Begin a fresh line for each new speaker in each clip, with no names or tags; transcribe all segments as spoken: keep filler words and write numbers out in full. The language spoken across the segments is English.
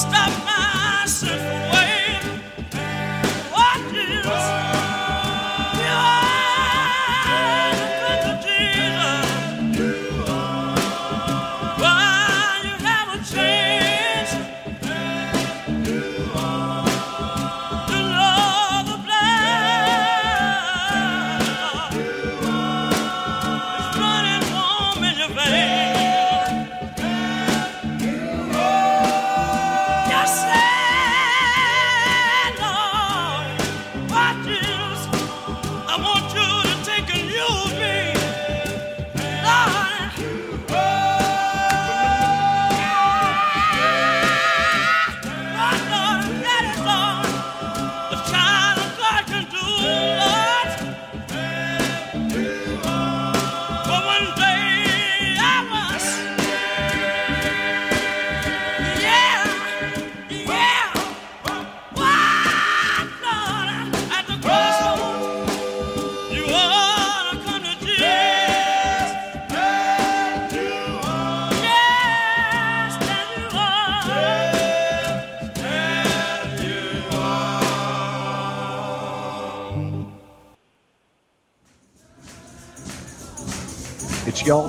It's y'all.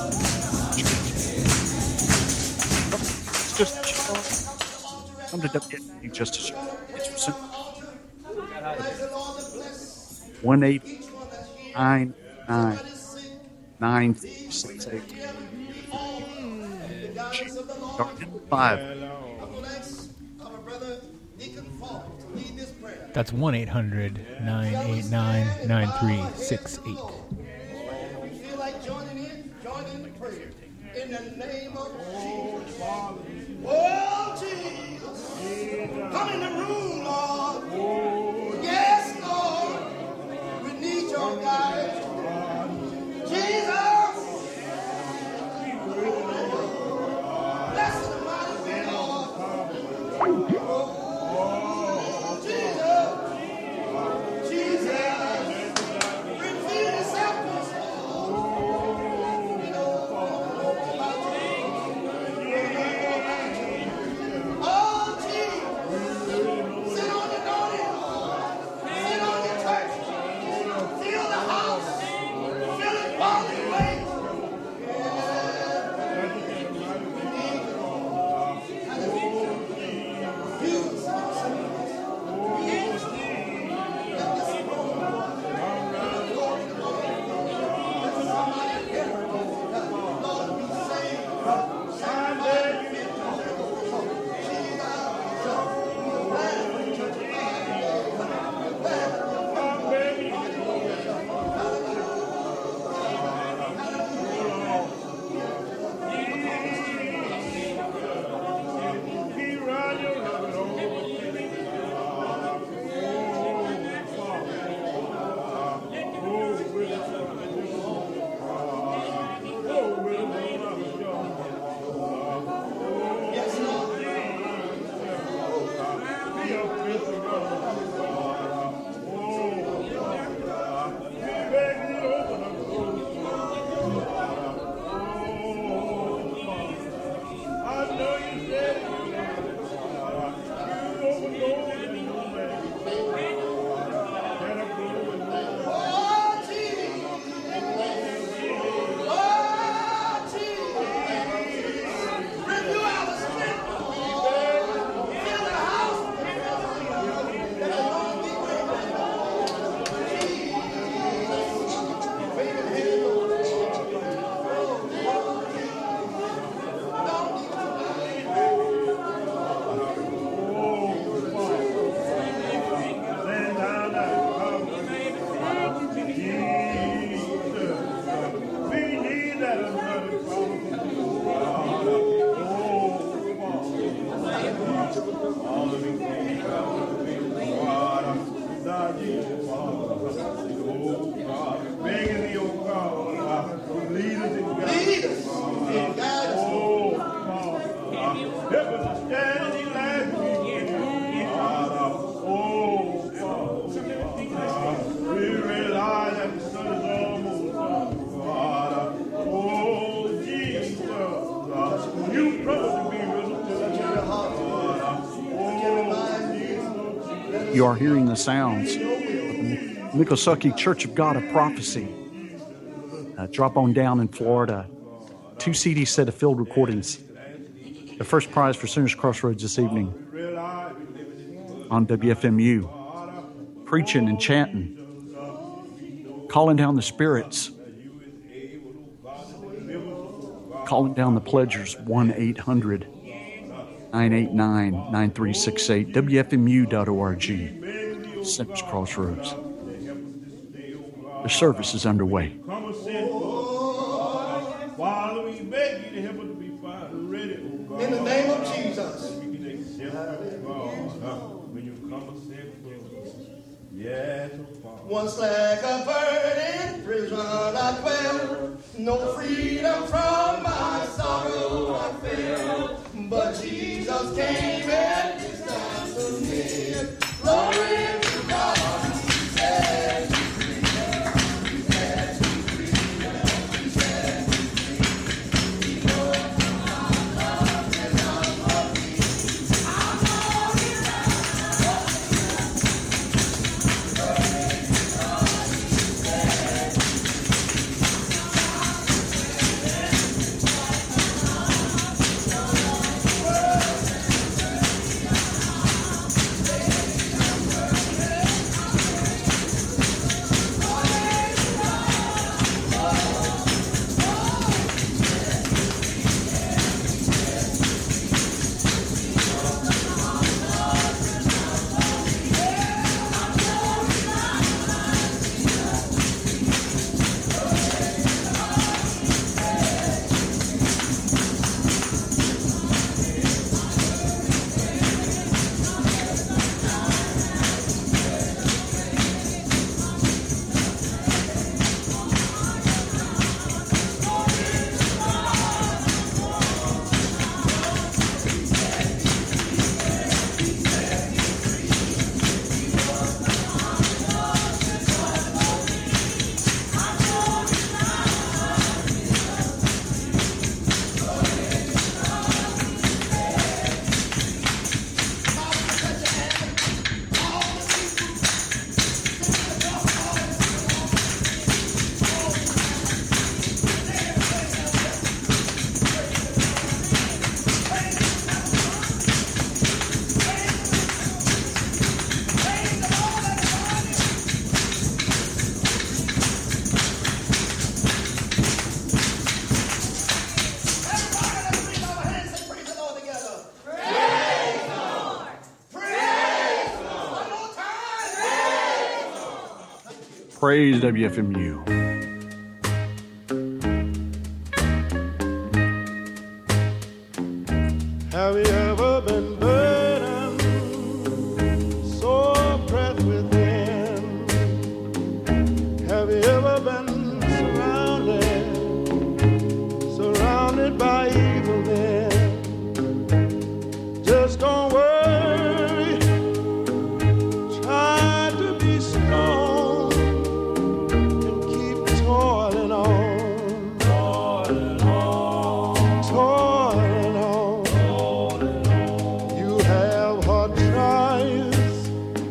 It's just come to W N just as you. It's one eight nine nine nine six eight. Five.
That's one eight hundred nine eight nine nine three six eight.
Feel like joining in? Join in the prayer. In the name of Jesus. Oh, Jesus. Come in the room, Lord. Yes, Lord. We need your guidance. Jesus. Bless the mighty name, Lord. Oh, Jesus. Jesus. Reveal yourself to us. Oh, Jesus. Sit on your audience. Sit on your church. Fill the house. Fill it quality ways.
You are hearing the sounds of the Miccosukee Church of God of Prophecy. Uh, drop on down in Florida. Two C D set of field recordings. The first prize for Sinners Crossroads this evening on W F M U. Preaching and chanting. Calling down the spirits. Calling down the pledgers. one eight hundred nine eight nine nine three six eight. W F M U dot org. Sinners Crossroads. The service is underway.
In the name of Jesus. Once like a bird in prison I dwell, no freedom from my sorrow I feel. But Jesus came and distanced me. Glory to God, He set me free. He set me free. He set me free. He knows my love and love for me. I'm going down.
Praise W F M U.
Have you ever been burdened, so oppressed within? Have you ever been surrounded, surrounded by evil men? Just don't worry, try to be strong and keep toiling on, toiling on, toiling on. You have hard trials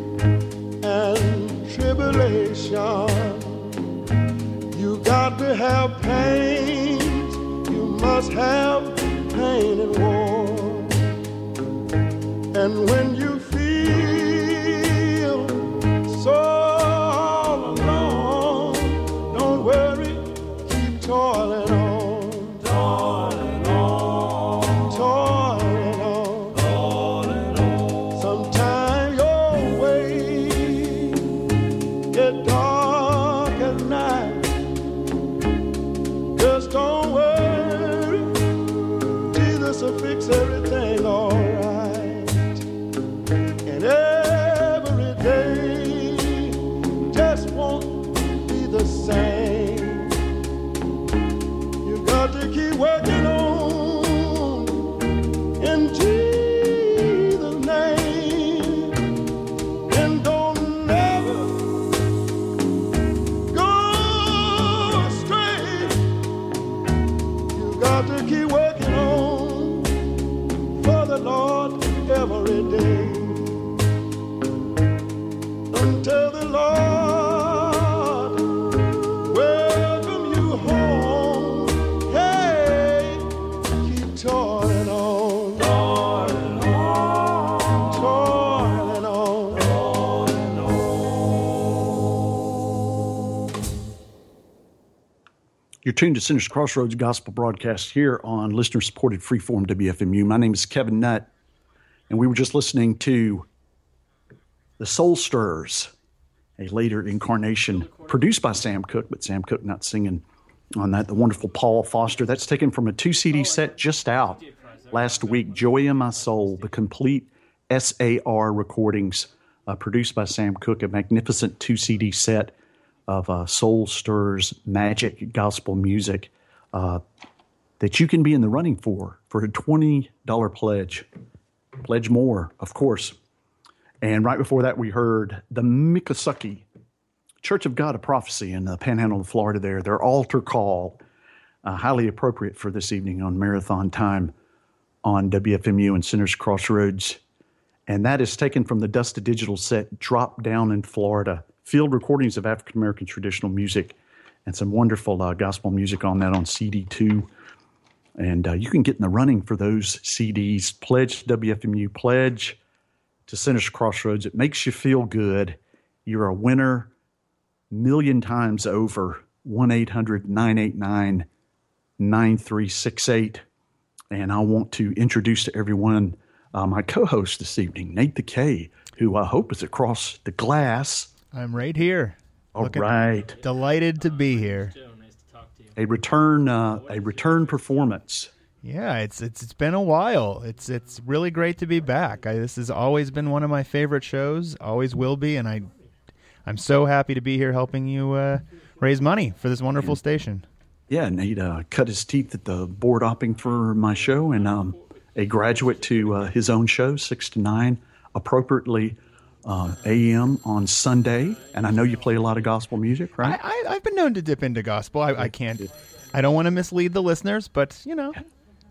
and tribulation. You got to have pain. You must have pain and war. And when you feel so all alone, don't worry, keep toiling on, toiling on, toiling on, toiling on. Sometimes your way get dark at night. Just don't worry, Jesus will fix everything all right. And every day just won't be the same. You got to keep working on in Jesus' name. And don't never go astray. You got to keep working on for the Lord every day.
You're tuned to Sinners Crossroads Gospel Broadcast here on listener-supported freeform W F M U. My name is Kevin Nutt, and we were just listening to The Soul Stirrers, a later incarnation produced by Sam Cooke, but Sam Cooke not singing on that. The wonderful Paul Foster. That's taken from a two C D set just out last week, Joy in My Soul, the complete S A R recordings uh, produced by Sam Cooke, a magnificent two C D set of uh, Soul Stirrers magic gospel music uh, that you can be in the running for, for a twenty dollars pledge. Pledge more, of course. And right before that, we heard the Miccosukee Church of God of Prophecy in the Panhandle of Florida there, their altar call, uh, highly appropriate for this evening on Marathon Time on W F M U and Sinners Crossroads. And that is taken from the Dusted Digital set, Drop Down in Florida. Field recordings of African-American traditional music and some wonderful uh, gospel music on that on C D two. And uh, you can get in the running for those C Ds. Pledge to W F M U, pledge to Sinners Crossroads. It makes you feel good. You're a winner million times over. one eight hundred nine eight nine nine three six eight. And I want to introduce to everyone uh, my co-host this evening, Nate the K, who I hope is across the glass.
I'm right here.
All
Looking
right.
Delighted to be here.
A return, uh, a return performance.
Yeah, it's it's it's been a while. It's it's really great to be back. I, this has always been one of my favorite shows. Always will be, and I I'm so happy to be here helping you uh, raise money for this wonderful station. Yeah,
Nate uh, cut his teeth at the board hopping for my show, and um, a graduate to uh, his own show, six to nine, appropriately. Uh, A M on Sunday, and I know you play a lot of gospel music, right?
I, I, I've been known to dip into gospel. I, I can't. I don't want to mislead the listeners, but you know,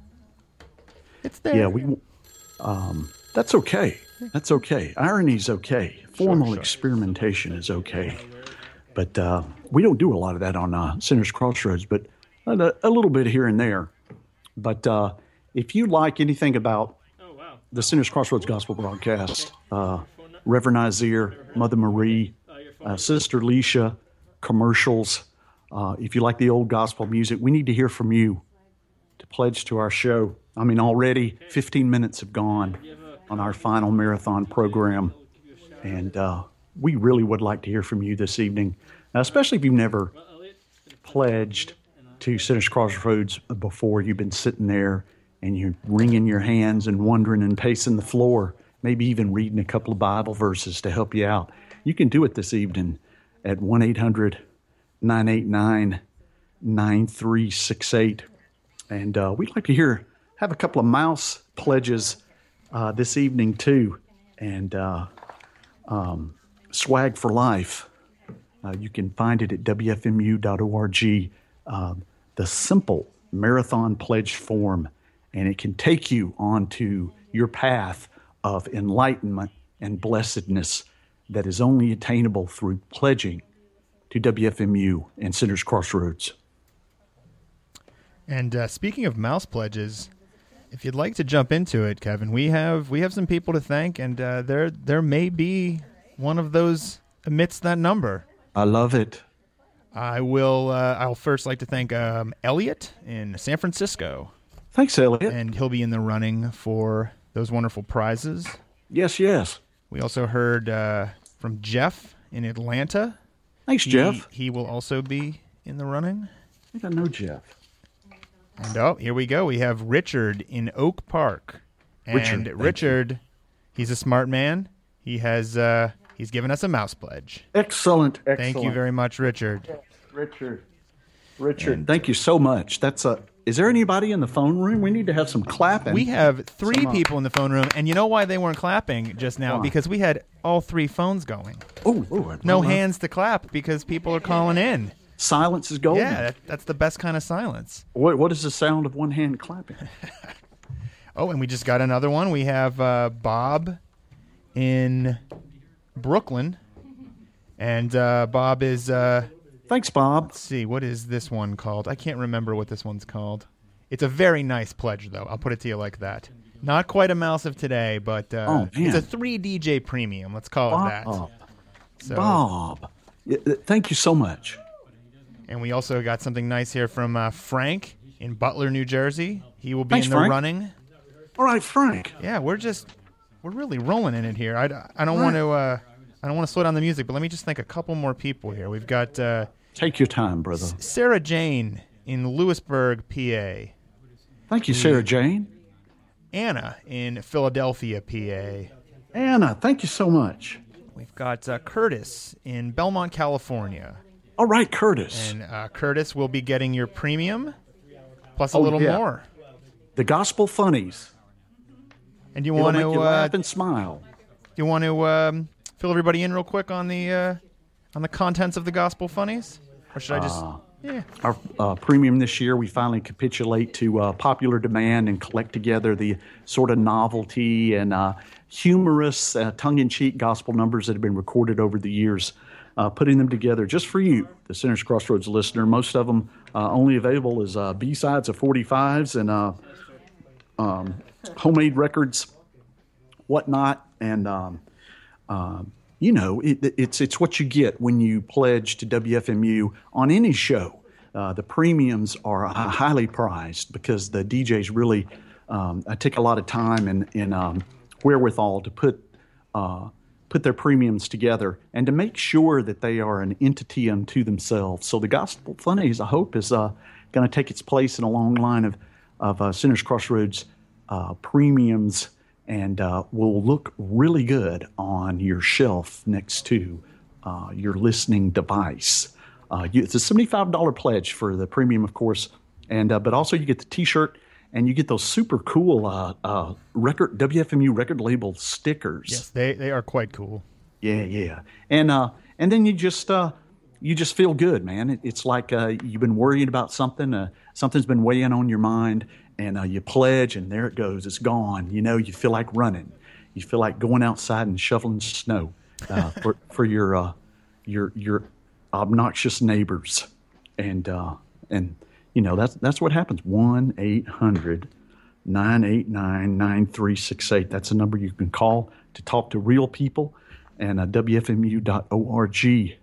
it's there.
Yeah, we. Um, that's okay. That's okay. Irony's okay. Formal sure, sure. experimentation is okay, but uh, we don't do a lot of that on uh, Sinners Crossroads, but a, a little bit here and there. But uh, if you like anything about the Sinners Crossroads Gospel Broadcast. Uh, Reverend Isaiah, Mother Marie, uh, Sister Leisha, commercials. Uh, if you like the old gospel music, we need to hear from you to pledge to our show. I mean, already fifteen minutes have gone on our final marathon program, and uh, we really would like to hear from you this evening, now, especially if you've never pledged to Sinners Crossroads before. You've been sitting there and you're wringing your hands and wondering and pacing the floor, maybe even reading a couple of Bible verses to help you out. You can do it this evening at one eight hundred nine eight nine nine three six eight. And uh, we'd like to hear, have a couple of mouse pledges uh, this evening too. And uh, um, Swag for Life. Uh, you can find it at W F M U dot org. Uh, the simple marathon pledge form. And it can take you onto your path of enlightenment and blessedness that is only attainable through pledging to W F M U and Sinners Crossroads.
And uh, speaking of mouse pledges, if you'd like to jump into it, Kevin, we have we have some people to thank, and uh, there there may be one of those amidst that number.
I love it.
I will. Uh, I'll first like to thank um, Elliot in San Francisco.
Thanks, Elliot.
And he'll be in the running for those wonderful prizes.
Yes, yes.
We also heard uh, from Jeff in Atlanta.
Thanks,
he,
Jeff.
He will also be in the running.
I think I know Jeff.
And oh, here we go. We have Richard in Oak Park. And
Richard,
Richard, he's a smart man. He has uh, he's given us a mouse pledge.
Excellent, excellent.
Thank you very much, Richard.
Yes, Richard. Richard, and thank you so much. That's a. Is there anybody in the phone room? We need to have some clapping.
We have three some, uh, people in the phone room, and you know why they weren't clapping just now? Why? Because we had all three phones going.
Oh, oh
no hands to clap because people are calling in.
Silence is golden.
Yeah, that, that's the best kind of silence.
What What is the sound of one hand clapping?
Oh, and we just got another one. We have uh, Bob in Brooklyn, and uh, Bob is. Uh,
Thanks, Bob.
Let's see, what is this one called? I can't remember what this one's called. It's a very nice pledge, though. I'll put it to you like that. Not quite a mouse of today, but uh,
oh,
it's a three D J premium. Let's call
Bob.
it that.
So, Bob, thank you so much.
And we also got something nice here from uh, Frank in Butler, New Jersey. He will be
Thanks,
in the
Frank.
running.
All right, Frank.
Yeah, we're just we're really rolling in it here. I, I don't want to uh, I don't want to slow down the music, but let me just thank a couple more people here. We've got uh,
Take your time, brother.
Sarah Jane in Lewisburg, P A.
Thank you, Sarah Jane.
Anna in Philadelphia, P A.
Anna, thank you so much.
We've got uh, Curtis in Belmont, California.
All right, Curtis.
And uh, Curtis will be getting your premium plus a
Oh,
little
yeah.
more.
The Gospel Funnies.
And you
It'll
want
make
to
you
uh,
laugh and smile.
you want to um, fill everybody in real quick on the uh, on the contents of the Gospel Funnies, or should I just?
Uh,
yeah.
Our uh, premium this year, we finally capitulate to uh, popular demand and collect together the sort of novelty and uh, humorous, uh, tongue-in-cheek gospel numbers that have been recorded over the years, uh, putting them together just for you, the Sinners Crossroads listener. Most of them uh, only available as uh, B-sides of forty-fives and uh, um, homemade records, whatnot, and um, uh, you know, it, it's it's what you get when you pledge to W F M U on any show. Uh, the premiums are uh, highly prized because the D Js really um, take a lot of time and, and um, wherewithal to put uh, put their premiums together and to make sure that they are an entity unto themselves. So the Gospel Funnies, I hope, is uh, going to take its place in a long line of of uh, Sinners Crossroads uh, premiums. And uh, will look really good on your shelf next to uh, your listening device. Uh, you, it's a seventy-five dollars pledge for the premium, of course, and uh, but also you get the T-shirt and you get those super cool uh, uh, record W F M U record label stickers.
Yes, they they are quite cool.
Yeah, yeah, and uh, and then you just uh, you just feel good, man. It, it's like uh, you've been worrying about something, uh, something's been weighing on your mind. And uh, you pledge, and there it goes. It's gone. You know, you feel like running. You feel like going outside and shoveling snow uh, for for your uh, your your obnoxious neighbors, and uh, and you know that's that's what happens. One eight hundred nine eight nine nine three six eight. That's a number you can call to talk to real people, and uh, W F M U dot org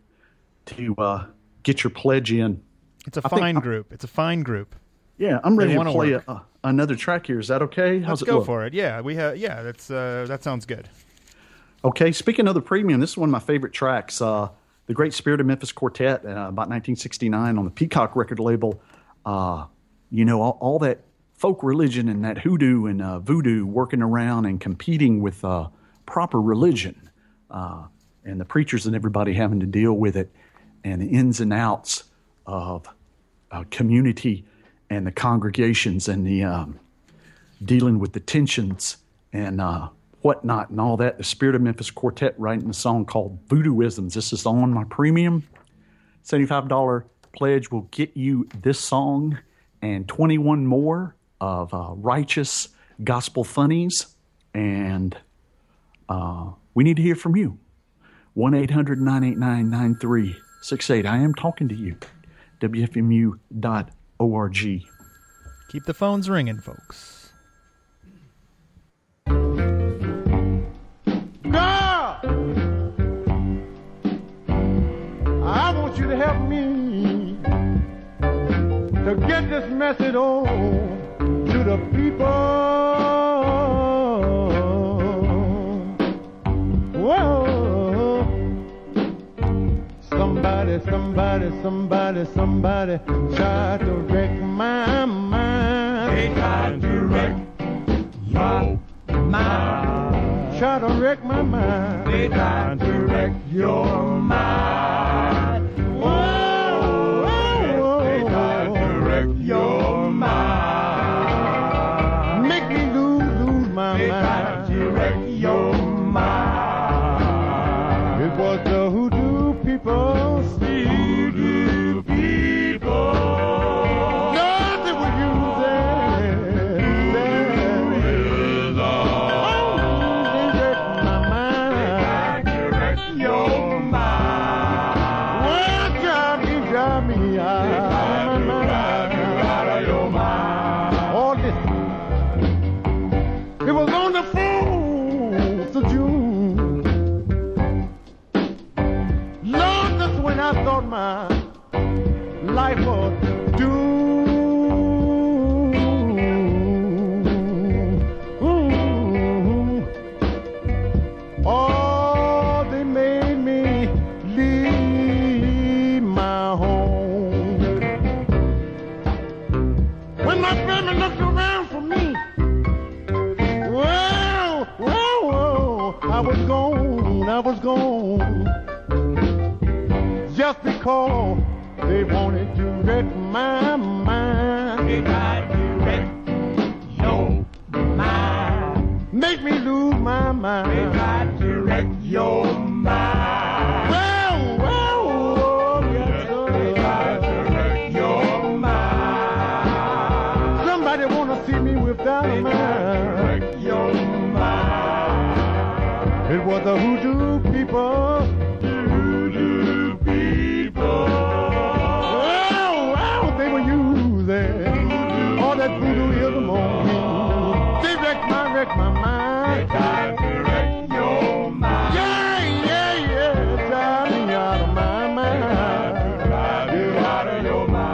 to uh, get your pledge in.
It's a
I think
fine
I-
group. It's a fine group.
Yeah, I'm ready
They
to
wanna
play
work.
a, another track here. Is that okay? How's
Let's
it
go
look?
for it. Yeah, we have. Yeah, that's uh, that sounds good.
Okay, speaking of the premium, this is one of my favorite tracks. Uh, the Great Spirit of Memphis Quartet, uh, about nineteen sixty-nine on the Peacock record label. Uh, you know, all, all that folk religion and that hoodoo and uh, voodoo working around and competing with uh, proper religion. Uh, and the preachers and everybody having to deal with it and the ins and outs of uh, community and the congregations and the um, dealing with the tensions and uh, whatnot and all that. The Spirit of Memphis Quartet writing a song called Voodooisms. This is on my premium. seventy-five dollars pledge will get you this song and twenty-one more of uh, righteous gospel funnies. And uh, we need to hear from you. one eight hundred nine eight nine nine three six eight. I am talking to you. W F M U dot org.
Keep the phones ringing, folks.
God, I want you to help me to get this message on to the people. Whoa. Somebody, somebody, somebody, somebody tried to wreck my mind. They tried to wreck your mind. Try to wreck my mind. They tried to wreck your mind. Whoa, whoa, whoa. They tried to wreck your mind. Make me lose, lose my they mind. They tried to wreck your mind. It was the hoodoo people. Hoodoo people. God, they were using. Voodooism. Oh, they wrecked my mind. They tried to wreck your mind. people, they wanted to wreck my mind. They tried to wreck your mind. Make me lose my mind. They tried to wreck your mind. Well, well, oh, yes, sir. They tried to wreck your mind. Somebody wanna see me without a mind. Wreck your mind. It was the hoodoo people. Hoodoo people. Well, well, they were using all that voodooism on me. They wrecked my, wrecked my mind. They tried to wreck your mind. Yeah, yeah, yeah. Drive me out of my mind. Drive you out of your mind.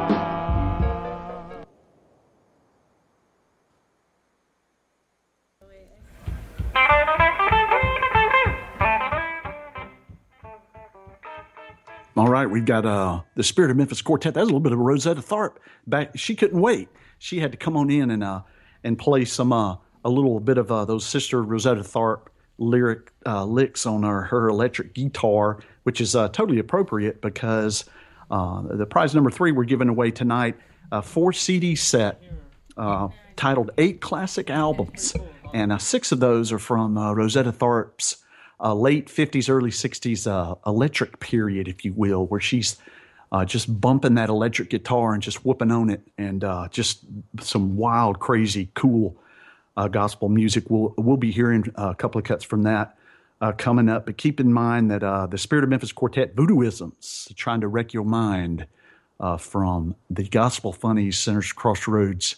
All right, we've got uh, the Spirit of Memphis Quartet. That was a little bit of Rosetta Tharpe. Back, she couldn't wait. She had to come on in and uh, and play some uh, a little bit of uh, those Sister Rosetta Tharpe lyric uh, licks on her, her electric guitar, which is uh, totally appropriate because uh, the prize number three we're giving away tonight, a four C D set uh, titled Eight Classic Albums, and uh, six of those are from uh, Rosetta Tharpe's Uh, late fifties, early sixties uh, electric period, if you will, where she's uh, just bumping that electric guitar and just whooping on it, and uh, just some wild, crazy, cool uh, gospel music. We'll we'll be hearing a couple of cuts from that uh, coming up. But keep in mind that uh, the Spirit of Memphis Quartet, Voodooisms, Trying to Wreck Your Mind, uh, from the Gospel Funnies Sinners Crossroads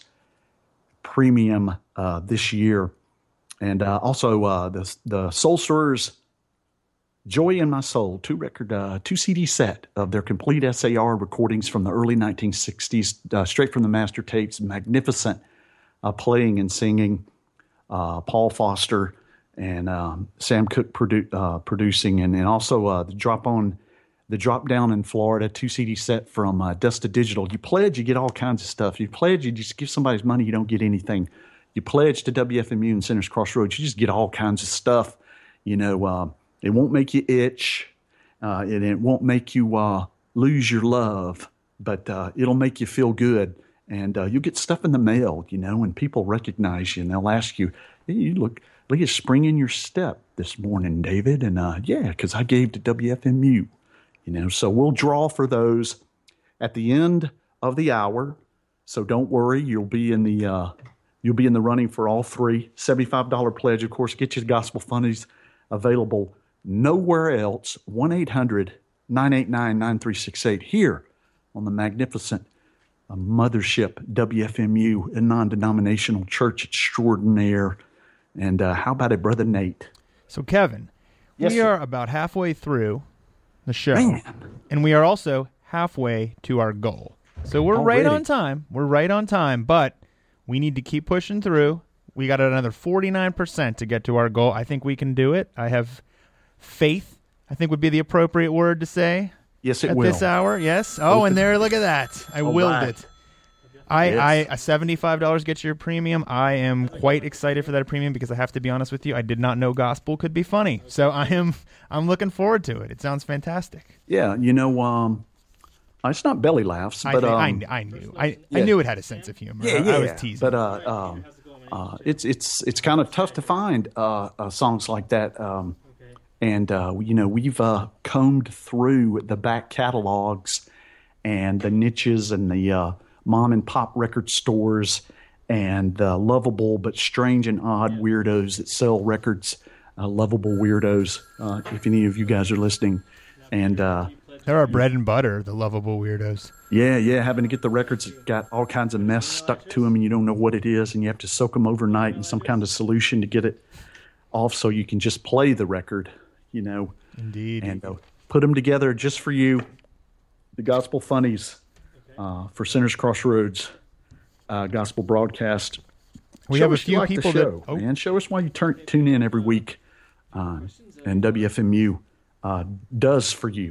Premium uh, this year. And uh, also uh, the the Soul Stirrers, Joy in My Soul, two record, uh, two C D set of their complete S A R recordings from the early nineteen sixties, uh, straight from the master tapes. Magnificent uh, playing and singing. Uh, Paul Foster and um, Sam Cooke produ- uh, producing, and, and also uh, the drop on, the Drop Down in Florida, two C D set from uh, Dusted Digital. You pledge, you get all kinds of stuff. You pledge, you just give somebody's money, you don't get anything. You pledge to W F M U and Sinners Crossroads, you just get all kinds of stuff. You know, uh, it won't make you itch, uh, and it won't make you uh, lose your love, but uh, it'll make you feel good. And uh, you'll get stuff in the mail, you know, and people recognize you, and they'll ask you, hey, you look like a spring in your step this morning, David. And uh, yeah, because I gave to W F M U, you know. So we'll draw for those at the end of the hour. So don't worry, you'll be in the... Uh, You'll be in the running for all three. seventy-five dollars pledge, of course. Get your Gospel Funnies available nowhere else. one eight hundred nine eight nine nine three six eight here on the magnificent uh, mothership W F M U, a non-denominational church extraordinaire. And uh, how about it, Brother Nate?
So, Kevin,
yes,
we
sir.
are about halfway through the show.
Man.
And we are also halfway to our goal. So we're
Already.
right on time. We're right on time, but we need to keep pushing through. We got another forty-nine percent to get to our goal. I think we can do it. I have faith, I think would be the appropriate word to say.
Yes, it
at
will.
this hour. Yes. Oh,
Open.
and there, look at that. I
All
willed
right.
it. I,
It's-
I, a seventy-five dollars gets your premium. I am quite excited for that premium because I have to be honest with you, I did not know gospel could be funny. So I am, I'm looking forward to it. It sounds fantastic.
Yeah, you know, um, it's not belly laughs,
I,
but
think,
um,
I, I knew, I,
yeah.
I knew it had a sense of humor.
Yeah,
I,
yeah,
I was teasing.
but uh, um, uh, it's it's it's kind of tough to find uh, uh, songs like that, um, and uh, you know we've uh, combed through the back catalogs and the niches and the uh, mom and pop record stores and the lovable but strange and odd weirdos that sell records, uh, lovable weirdos. Uh, if any of you guys are listening, and. Uh,
They're our bread and butter, the lovable weirdos.
Yeah, yeah, having to get the records that got all kinds of mess stuck to them, and you don't know what it is, and you have to soak them overnight in some kind of solution to get it off so you can just play the record, you know.
Indeed.
And uh, put them together just for you, the Gospel Funnies uh, for Sinners Crossroads uh, Gospel Broadcast.
We
Show
have a
us you
few
like the
people
show,
that... Oh.
man. Show us why you turn, tune in every week, uh, and W F M U uh, does for you.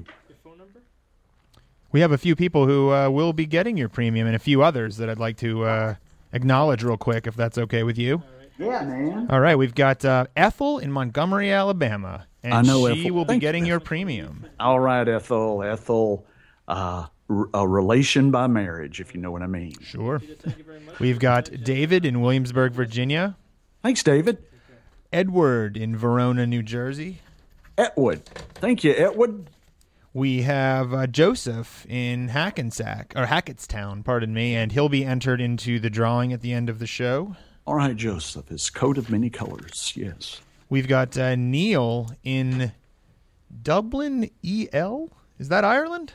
We have a few people who uh, will be getting your premium and a few others that I'd like to uh, acknowledge real quick, if that's okay with you.
Yeah, man.
All right, we've got uh, Ethel in Montgomery, Alabama, and
I know
she
Ethel.
will be
Thank you,
getting your
Ethel.
premium.
All right, Ethel. Ethel uh, r- a relation by marriage, if you know what I mean.
Sure. We've got David in Williamsburg, Virginia.
Thanks, David.
Edward in Verona, New Jersey.
Etwood. Thank you, Etwood.
We have uh, Joseph in Hackensack, or Hackettstown, pardon me, and he'll be entered into the drawing at the end of the show.
All right, Joseph. His coat of many colors, yes.
We've got uh, Neil in Dublin, E L. Is that Ireland?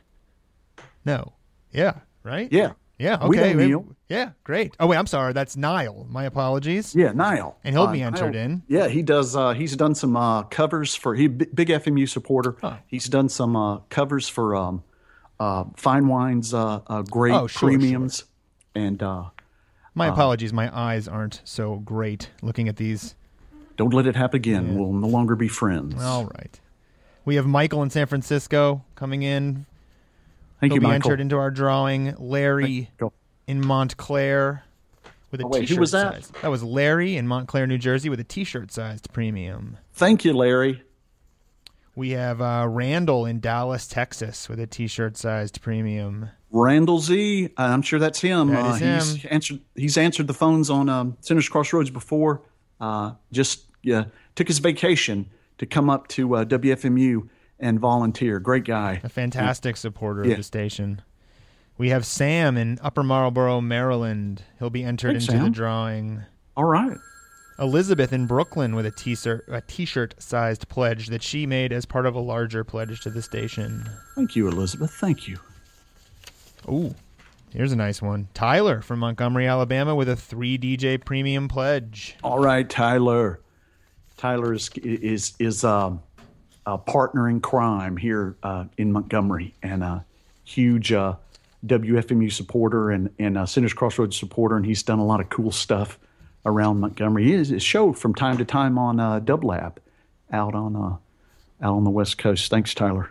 No. Yeah, right?
Yeah.
Yeah, okay.
We know Neil.
Yeah, great. Oh, wait, I'm sorry. That's Niall. My apologies.
Yeah, Niall.
And he'll
Uh,
be entered
Niall-
in.
Yeah, he does. Uh, he's done some uh, covers for, he big F M U supporter.
Oh.
He's done some uh, covers for um, uh, Fine Wine's uh, uh, great
Oh, sure,
premiums. And uh,
My apologies. My eyes aren't so great looking at these.
don't let it happen again. We'll no longer be friends.
All right. We have Michael in San Francisco coming in.
Thank
He'll
you,
be
Michael.
entered into our drawing. Larry
Go.
in Montclair with a
Oh, wait, who
t-shirt
was that?
size. That was Larry in Montclair, New Jersey with a t-shirt sized premium.
Thank you, Larry.
We have uh, Randall in Dallas, Texas with a t-shirt sized premium.
Randall Z, I'm sure that's him.
That
uh,
is
he's
him.
answered. He's answered the phones on um, Sinners Crossroads before. Uh, just yeah, took his vacation to come up to uh, W F M U and volunteer. Great guy.
A fantastic supporter
Yeah.
of the station. We have Sam in Upper Marlboro, Maryland. He'll be entered
Thanks,
into the
Sam.
drawing.
All right.
Elizabeth in Brooklyn with a t-shirt, a t-shirt sized pledge that she made as part of a larger pledge to the station.
Thank you, Elizabeth. Thank you.
Ooh, here's a nice one. Tyler from Montgomery, Alabama with a three D J premium pledge.
All right, Tyler. Tyler is is is um, a partner in crime here uh, in Montgomery, and a huge uh, W F M U supporter and and uh, Sinners Crossroads supporter, and he's done a lot of cool stuff around Montgomery. He is a show from time to time on uh, Dub Lab, out on uh, out on the West Coast. Thanks, Tyler.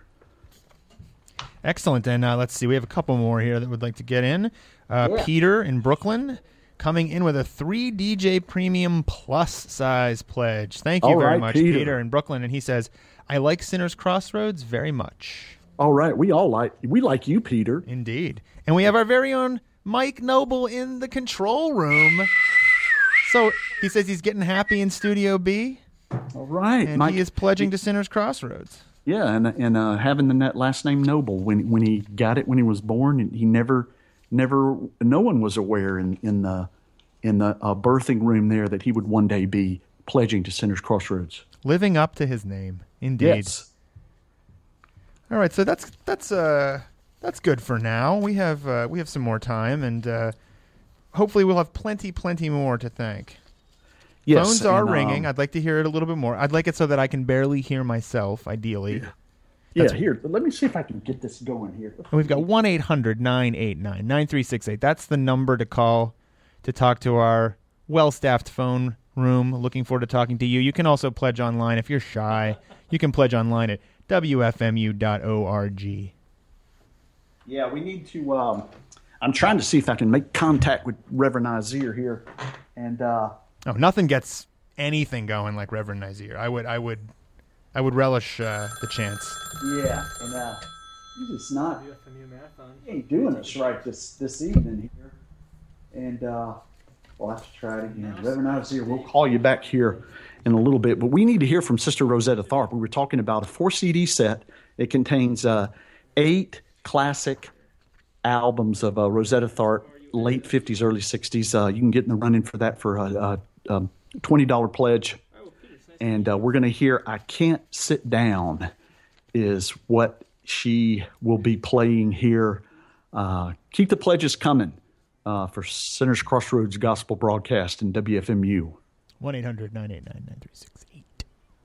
Excellent. And uh, let's see, we have a couple more here that would like to get in. Uh,
Yeah.
Peter in Brooklyn coming in with a three D J premium plus size pledge. Thank you
All
very
right,
much,
Peter.
Peter in Brooklyn. And he says, I like Sinners Crossroads very much.
All right, we all like we like you, Peter.
Indeed. And we have our very own Mike Noble in the control room. So he says he's getting happy in Studio B,
All right,
and
Mike.
he is pledging to Sinners Crossroads.
Yeah, and and uh, having the net last name Noble when when he got it when he was born, he never never no one was aware in in the in the uh, birthing room there that he would one day be pledging to Sinners Crossroads.
Living up to his name. Indeed.
Yes.
All right, so that's that's uh that's good for now. We have uh, we have some more time, and uh, hopefully we'll have plenty, plenty more to thank.
Yes.
Phones are
and,
ringing.
um,
I'd like to hear it a little bit more. I'd like it so that I can barely hear myself. Ideally,
yeah. Here, let me see if I can get this going here.
and we've got one eight hundred nine eight nine nine three six eight. That's the number to call to talk to our well-staffed phone room. Looking forward to talking to you. You can also pledge online if you're shy. You can pledge online at w f m u dot org.
Yeah, we need to. Um, I'm trying to see if I can make contact with Reverend Nazir here, and. Uh,
Oh, nothing gets anything going like Reverend Nazir. I would, I would, I would relish uh, the chance.
Yeah, and uh, he's just not. He ain't doing us right this this evening here, and uh, we'll have to try it again. Reverend Nazir, we'll call you back here in a little bit, but we need to hear from Sister Rosetta Tharpe. We were talking about a four C D set. It contains uh, eight classic albums of uh, Rosetta Tharpe, late fifties, early sixties. Uh, you can get in the running for that for a, a, a twenty dollars pledge. And uh, we're going to hear I Can't Sit Down is what she will be playing here. Uh, keep the pledges coming uh, for Sinners Crossroads Gospel Broadcast in W F M U.
one eight hundred nine eight nine nine three six eight.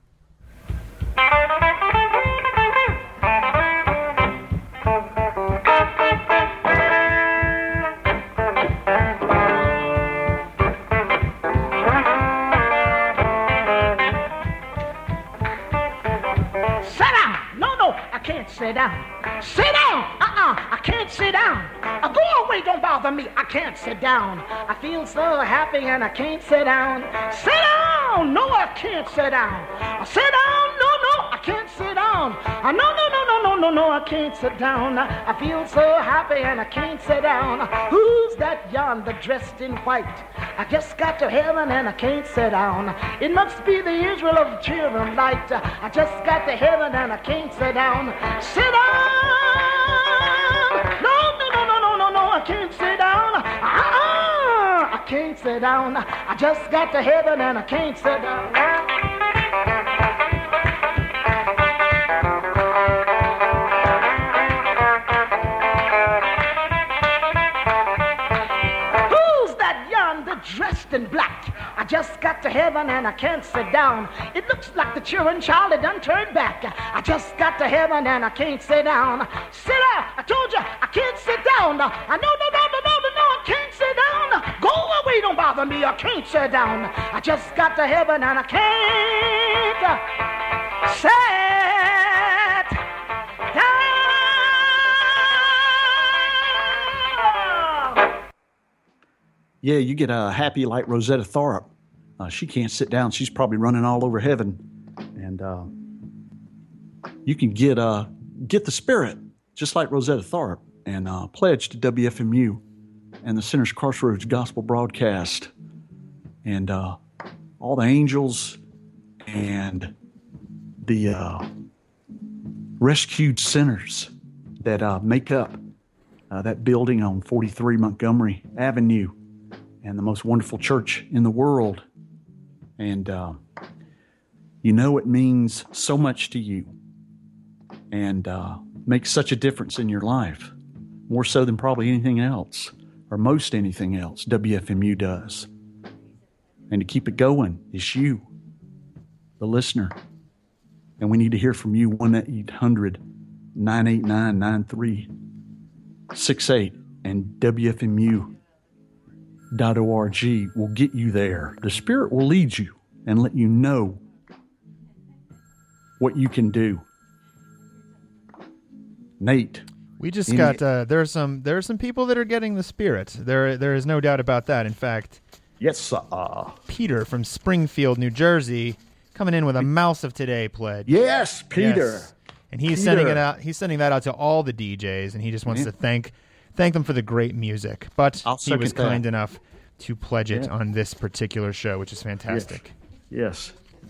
Sit down. Sit down. Uh-uh. I can't sit down. Uh, go away. Don't bother me. I can't sit down. I feel so happy and I can't sit down. Sit down. No, I can't sit down. Uh, sit down. No, no, I can't sit down. down. Uh, no, no, no, no, no, no, no, I can't sit down. I feel so happy and I can't sit down. Who's that yonder dressed in white? I just got to heaven and I can't sit down. It must be the Israel of children light. I just got to heaven and I can't sit down. Sit down! No, no, no, no, no, no, no, I can't sit down. Uh-uh, I can't sit down. I just got to heaven and I can't sit down. Dressed in black, I just got to heaven and I can't sit down. It looks like the children child had done turned back. I just got to heaven and I can't sit down. Sit down, I told you I can't sit down. I know, no, no, no, no, no, no, I can't sit down. Go away, don't bother me, I can't sit down. I just got to heaven and I can't sit down.
Yeah, you get uh, happy like Rosetta Tharpe. Uh, she can't sit down. She's probably running all over heaven. And uh, you can get uh, get the spirit, just like Rosetta Tharpe, and uh, pledge to W F M U and the Sinners Crossroads Gospel Broadcast. And uh, all the angels and the uh, rescued sinners that uh, make up uh, that building on forty-three Montgomery Avenue. And the most wonderful church in the world. And uh, you know it means so much to you and uh, makes such a difference in your life, more so than probably anything else, or most anything else W F M U does. And to keep it going is you, the listener. And we need to hear from you, one eight hundred nine eight nine nine three six eight, and W F M U dot org will get you there. The Spirit will lead you and let you know what you can do. Nate,
we just
any,
got uh, there are some there are some people that are getting the Spirit. There there is no doubt about that. In fact,
yes, uh,
Peter from Springfield, New Jersey, coming in with a Mouse of Today pledge.
Yes, Peter.
Yes. And he's
Peter.
sending it out. He's sending that out to all the D Js, and he just wants
yeah.
to thank. Thank them for the great music, but
I'll
he was
second that.
kind enough to pledge it
Yeah.
on this particular show, which is fantastic.
Yes.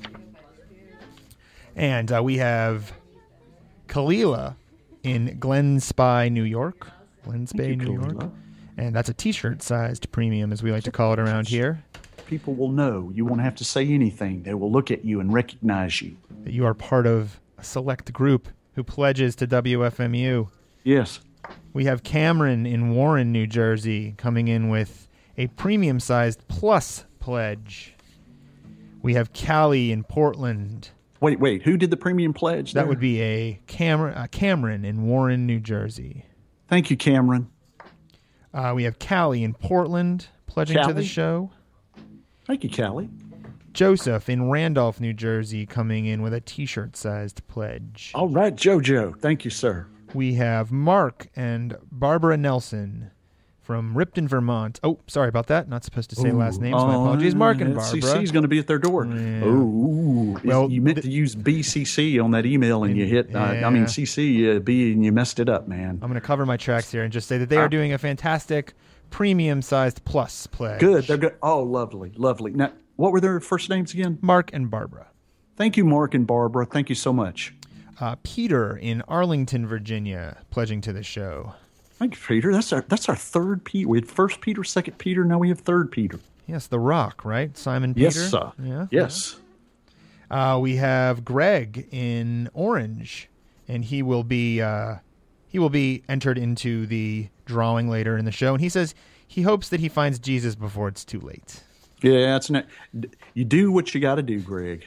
And uh, we have Kalila in Glen Spy, New York. Glen Spy,
you,
New York.
Kalila.
And that's a T-shirt sized premium, as we like to call it around here.
People will know. You won't have to say anything. They will look at you and recognize you.
That you are part of a select group who pledges to W F M U.
Yes.
We have Cameron in Warren, New Jersey, coming in with a premium-sized plus pledge. We have Callie in Portland.
Wait, wait. Who did the premium pledge?
That
there?
would be a Cameron, uh, Cameron in Warren, New Jersey.
Thank you, Cameron.
Uh, we have Callie in Portland pledging to the
Callie?
show.
Thank you, Callie.
Joseph in Randolph, New Jersey, coming in with a T-shirt-sized pledge.
All right, JoJo. Thank you, sir.
We have Mark and Barbara Nelson from Ripton, Vermont. Oh, sorry about that. Not supposed to say
Ooh.
last names. My apologies. Mark and Barbara.
C C's going to be at their door.
Yeah.
Oh,
Well,
you meant
th-
to use B C C on that email and you hit, uh, I mean,
Yeah.
C C, uh, B, and you messed it up, man.
I'm going to cover my tracks here and just say that they are
Ah.
doing a fantastic premium-sized plus pledge.
Good. They're good. Oh, lovely, lovely. Now, what were their first names again?
Mark and Barbara.
Thank you, Mark and Barbara. Thank you so much.
Uh, Peter in Arlington, Virginia, pledging to the show.
Thank you, Peter. That's our that's our third Peter. We had first Peter, second Peter. Now we have third Peter.
Yes, The Rock, right? Simon Peter?
Yes, sir.
Yeah.
Yes.
Uh, we have Greg in Orange, and he will be uh, he will be entered into the drawing later in the show. And he says he hopes that he finds Jesus before it's too late.
Yeah, that's not. You do what you got to do, Greg.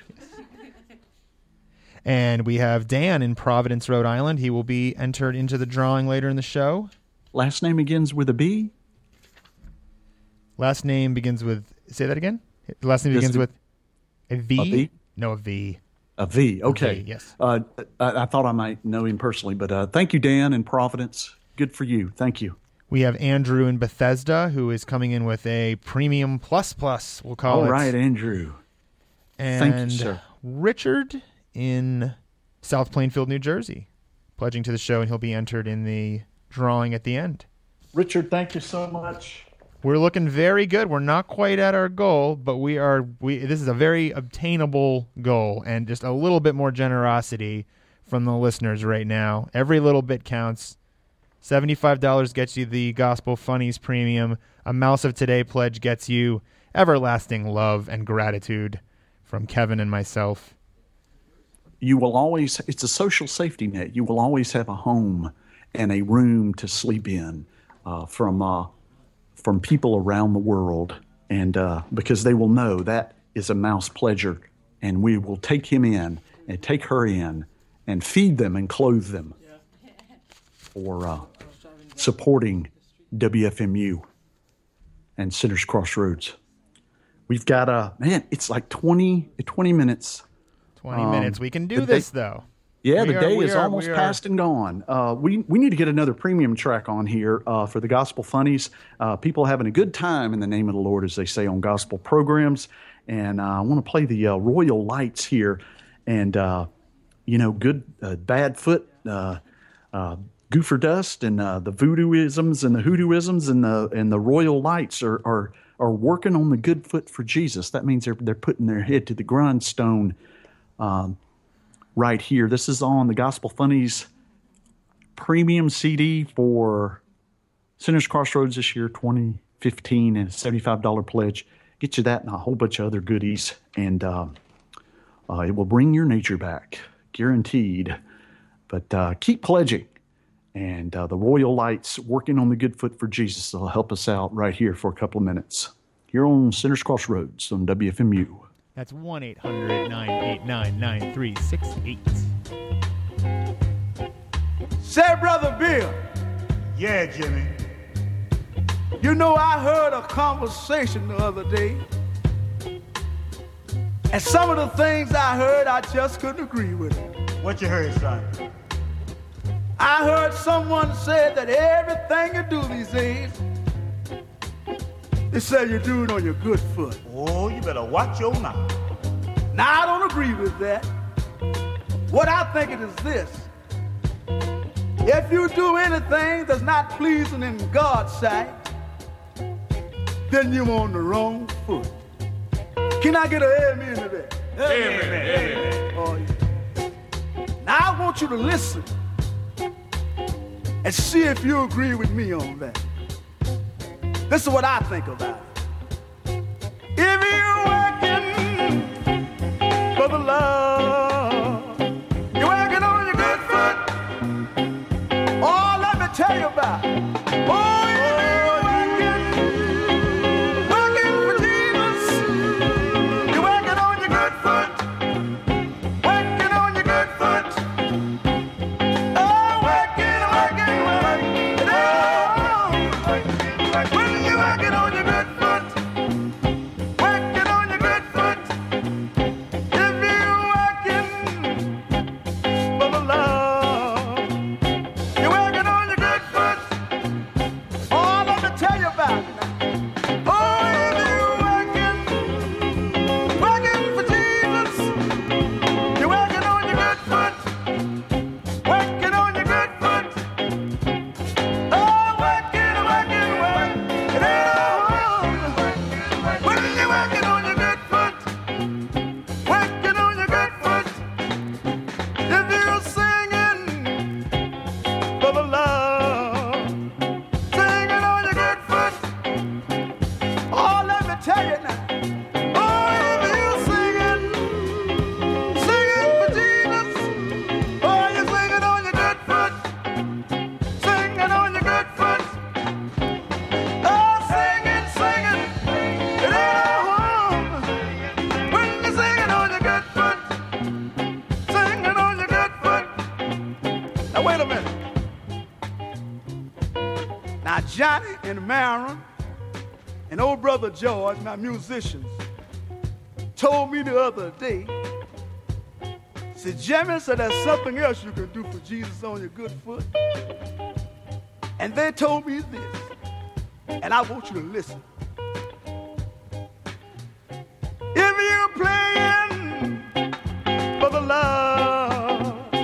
And we have Dan in Providence, Rhode Island. He will be entered into the drawing later in the show.
Last name begins with a B.
Last name begins with. Say that again. Last name
Does
begins
it-
with a V.
A V?
No, a V.
A V. Okay.
V, yes.
Uh, I, I thought I might know him personally, but uh, thank you, Dan in Providence. Good for you. Thank you.
We have Andrew in Bethesda, who is coming in with a premium plus plus. We'll call
All
it.
right, Andrew.
And
Thank you, sir.
Richard in South Plainfield, New Jersey, pledging to the show, and he'll be entered in the drawing at the end.
Richard, thank you so much.
We're looking very good. We're not quite at our goal, but we are. We this is a very obtainable goal, and just a little bit more generosity from the listeners right now. Every little bit counts. seventy-five dollars gets you the Gospel Funnies Premium. A Mouse of Today pledge gets you everlasting love and gratitude from Kevin and myself.
You will always, it's a social safety net. You will always have a home and a room to sleep in uh, from uh, from people around the world. And uh, because they will know that is a mouse pledger, and we will take him in and take her in and feed them and clothe them for uh, supporting W F M U and Sinners Crossroads. We've got a, man, it's like twenty, twenty minutes.
twenty
Um,
minutes. We can do
the
this,
day-
though.
Yeah,
We
the
are-
day
we
is
are-
almost
we are-
past and gone. Uh, we we need to get another premium track on here uh, for the Gospel Funnies. Uh, people having a good time in the name of the Lord, as they say on gospel programs. And uh, I want to play the uh, Royal Lights here, and uh, you know, good uh, bad foot, uh, uh, Goofer Dust, and uh, the Voodooisms and the Hoodooisms and the and the Royal Lights are are are working on the good foot for Jesus. That means they're they're putting their head to the grindstone. Um, Right here. This is on the Gospel Funnies premium C D for Sinners Crossroads this year, twenty fifteen, and a seventy-five dollars pledge. Get you that and a whole bunch of other goodies, and uh, uh, it will bring your nature back, guaranteed. But uh, keep pledging, and uh, the Royal Lights working on the good foot for Jesus will help us out right here for a couple of minutes here on Sinners Crossroads on W F M U.
That's one eight hundred nine eight nine nine three six eight.
Say, Brother Bill,
Yeah, Jimmy.
you know I heard a conversation the other day, and some of the things I heard I just couldn't agree with it.
What you heard, son?
I heard someone say that everything you do these days, they say you do it on your good foot.
Oh, you better watch your mouth.
Now, I don't agree with that. What I think it is this. If you do anything that's not pleasing in God's sight, then you're on the wrong foot. Can I get an amen to that?
Amen, amen.
Oh, yeah. Now, I want you to listen and see if you agree with me on that. This is what I think about it. If you're working for the Lord, you're working on your good foot. Oh, let me tell you about it. Oh, if you're working, working for Jesus, you're working on your good foot. Working on your good foot. Oh, working, working, working. Oh, when you're working on your good foot, working on your good foot. If you're working for the Lord, you're working on your good foot. Oh, let me tell you about it. Oh, if you're working, working for Jesus, you're working on your good foot. Working on your good foot. Oh, working, working, working. Oh, when you're working on your good foot, working on your good foot. If you're singing for the Lord, singing on your good foot. Oh, let me tell you now. Oh, if you're singing, singing for Jesus. Oh, you're singing on your good foot. Singing on your good foot. Oh, singing, singing. Oh, when you're singing on your good foot. Singing on your good foot. Now, wait a minute. Now, Johnny and Maron and old brother George, my musicians, told me the other day, said, Jimmy, said there's something else you can do for Jesus on your good foot. And they told me this, and I want you to listen. If you're playing for the Lord,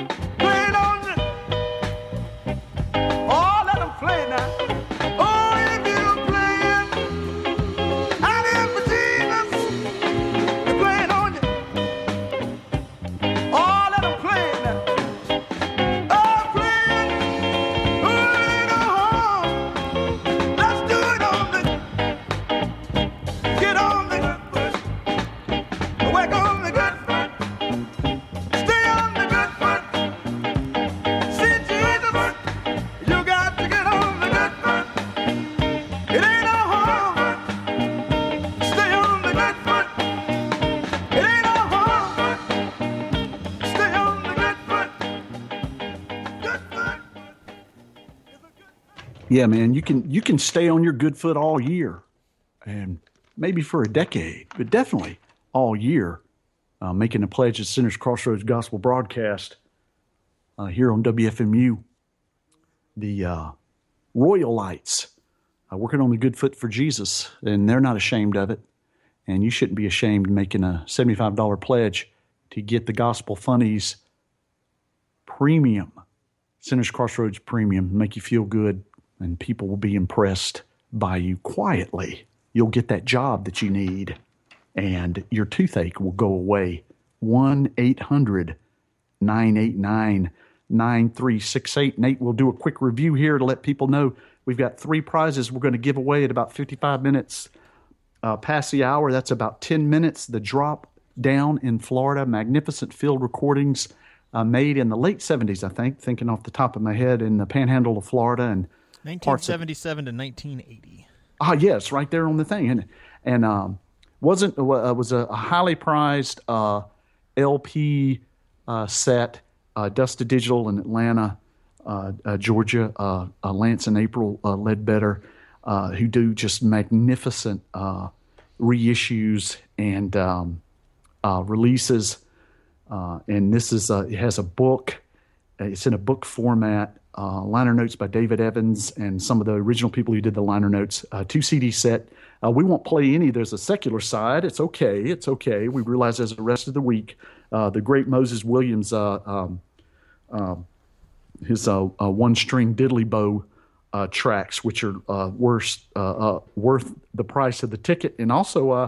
Yeah, man, you can you can stay on your good foot all year, and maybe for a decade, but definitely all year, uh, making a pledge at Sinners Crossroads Gospel Broadcast uh, here on W F M U. The uh, Royalites uh, working on the good foot for Jesus, and they're not ashamed of it. And you shouldn't be ashamed making a seventy-five dollars pledge to get the Gospel Funnies Premium, Sinners Crossroads Premium, make you feel good, and people will be impressed by you quietly. You'll get that job that you need, and your toothache will go away. one eight hundred nine eight nine nine three six eight. Nate, we'll do a quick review here to let people know we've got three prizes we're going to give away at about fifty-five minutes uh, past the hour. That's about ten minutes. The Drop Down in Florida, magnificent field recordings uh, made in the late seventies, I think, thinking off the top of my head, in the panhandle of Florida. And
nineteen seventy-seven to nineteen eighty.
Ah, yes, right there on the thing. And, and um, wasn't uh, was a, a highly prized uh, L P uh, set, uh, Dusted Digital in Atlanta, uh, uh, Georgia, uh, uh, Lance and April uh, Ledbetter, uh, who do just magnificent uh, reissues and um, uh, releases. Uh, and this is a, it has a book. It's in a book format. Uh, liner notes by David Evans and some of the original people who did the liner notes. Uh, two C D set. Uh, we won't play any. There's a secular side. It's okay. It's okay. We realize as the rest of the week, uh, the great Moses Williams, uh, um, uh, his uh, uh, one-string diddly bow uh, tracks, which are uh, worth uh, uh, worth the price of the ticket, and also uh,